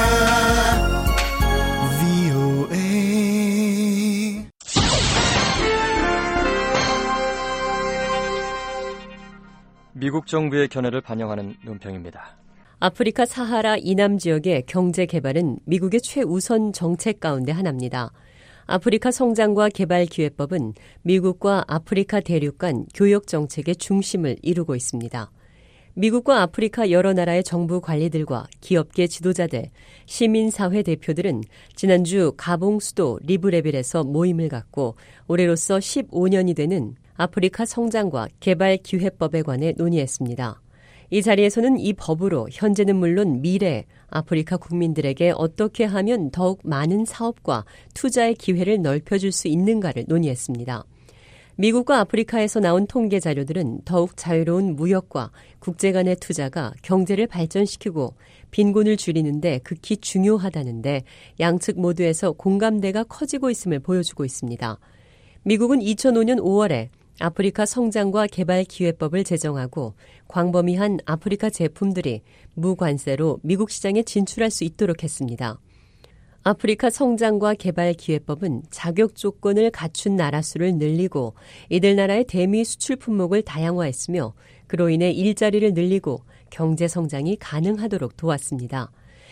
미국 정부의 견해를 반영하는 논평입니다. 아프리카 사하라 이남 지역의 경제 개발은 미국의 최우선 정책 가운데 하나입니다. 아프리카 성장과 개발 기회법은 미국과 아프리카 대륙 간 교역 정책의 중심을 이루고 있습니다. 미국과 아프리카 여러 나라의 정부 관리들과 기업계 지도자들, 시민사회 대표들은 지난주 가봉 수도 리브레빌에서 모임을 갖고 올해로서 15년이 되는 아프리카 성장과 개발 기회법에 관해 논의했습니다. 이 자리에서는 이 법으로 현재는 물론 미래 아프리카 국민들에게 어떻게 하면 더욱 많은 사업과 투자의 기회를 넓혀줄 수 있는가를 논의했습니다. 미국과 아프리카에서 나온 통계 자료들은 더욱 자유로운 무역과 국제 간의 투자가 경제를 발전시키고 빈곤을 줄이는데 극히 중요하다는데 양측 모두에서 공감대가 커지고 있음을 보여주고 있습니다. 미국은 2005년 5월에 아프리카 성장과 개발 기회법을 제정하고 광범위한 아프리카 제품들이 무관세로 미국 시장에 진출할 수 있도록 했습니다. 아프리카 성장과 개발 기회법은 자격 조건을 갖춘 나라 수를 늘리고 이들 나라의 대미 수출 품목을 다양화했으며 그로 인해 일자리를 늘리고 경제 성장이 가능하도록 도왔습니다.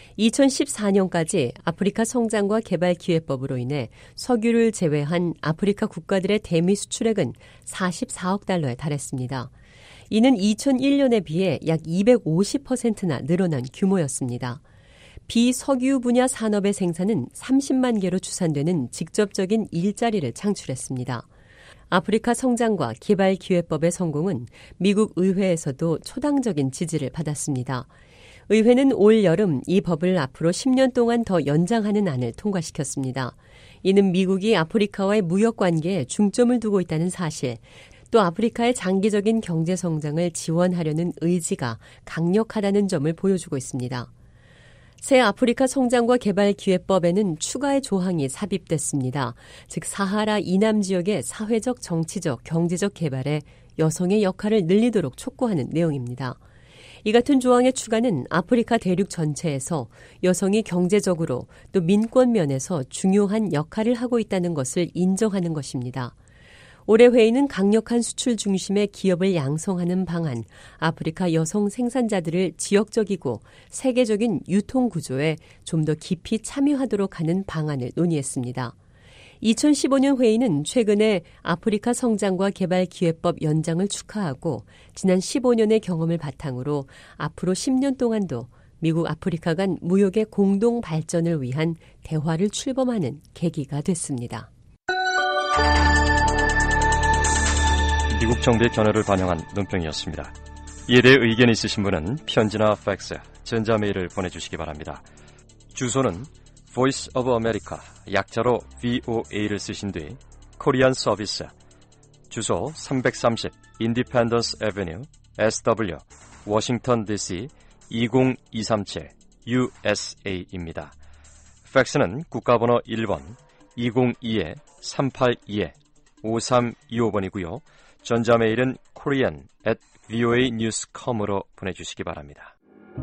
2014년까지 아프리카 성장과 개발 기회법으로 인해 석유를 제외한 아프리카 국가들의 대미 수출액은 44억 달러에 달했습니다. 이는 2001년에 비해 약 250%나 늘어난 규모였습니다. 비석유 분야 산업의 생산은 30만 개로 추산되는 직접적인 일자리를 창출했습니다. 아프리카 성장과 개발 기회법의 성공은 미국 의회에서도 초당적인 지지를 받았습니다. 의회는 올 여름 이 법을 앞으로 10년 동안 더 연장하는 안을 통과시켰습니다. 이는 미국이 아프리카와의 무역 관계에 중점을 두고 있다는 사실, 또 아프리카의 장기적인 경제 성장을 지원하려는 의지가 강력하다는 점을 보여주고 있습니다. 새 아프리카 성장과 개발 기회법에는 추가의 조항이 삽입됐습니다. 즉 사하라 이남 지역의 사회적, 정치적, 경제적 개발에 여성의 역할을 늘리도록 촉구하는 내용입니다. 이 같은 조항의 추가는 아프리카 대륙 전체에서 여성이 경제적으로 또 민권 면에서 중요한 역할을 하고 있다는 것을 인정하는 것입니다. 올해 회의는 강력한 수출 중심의 기업을 양성하는 방안, 아프리카 여성 생산자들을 지역적이고 세계적인 유통 구조에 좀 더 깊이 참여하도록 하는 방안을 논의했습니다. 2015년 회의는 최근에 아프리카 성장과 개발 기회법 연장을 축하하고 지난 15년의 경험을 바탕으로 앞으로 10년 동안도 미국 아프리카 간 무역의 공동 발전을 위한 대화를 출범하는 계기가 됐습니다. 미국 정부의 견해를 반영한 논평이었습니다. 이에 대해 의견이 있으신 분은 편지나 팩스, 전자메일을 보내주시기 바랍니다. 주소는 Voice of America, 약자로 VOA를 쓰신 뒤 코리안 서비스, 주소 330 Independence Avenue, SW, 워싱턴 DC 20237 USA입니다. 팩스는 국가번호 1번 202-382-5325번이고요. 전자메일은 korean@voanews.com으로 보내주시기 바랍니다.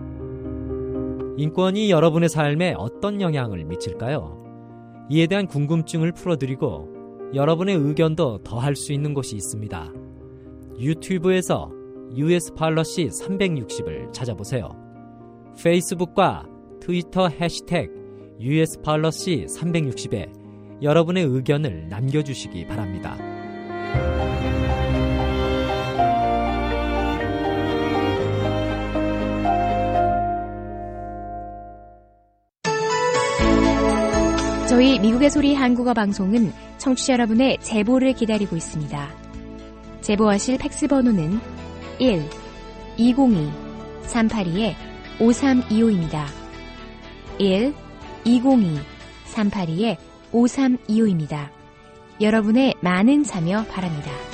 인권이 여러분의 삶에 어떤 영향을 미칠까요? 이에 대한 궁금증을 풀어드리고 여러분의 의견도 더할 수 있는 곳이 있습니다. 유튜브에서 US 팔러시 360을 찾아보세요. 페이스북과 트위터 해시태그 US 팔러시 360에 여러분의 의견을 남겨주시기 바랍니다. 저희 미국의 소리 한국어 방송은 청취자 여러분의 제보를 기다리고 있습니다. 제보하실 팩스 번호는 1-202-382-5325입니다. 1-202-382-5325입니다. 여러분의 많은 참여 바랍니다.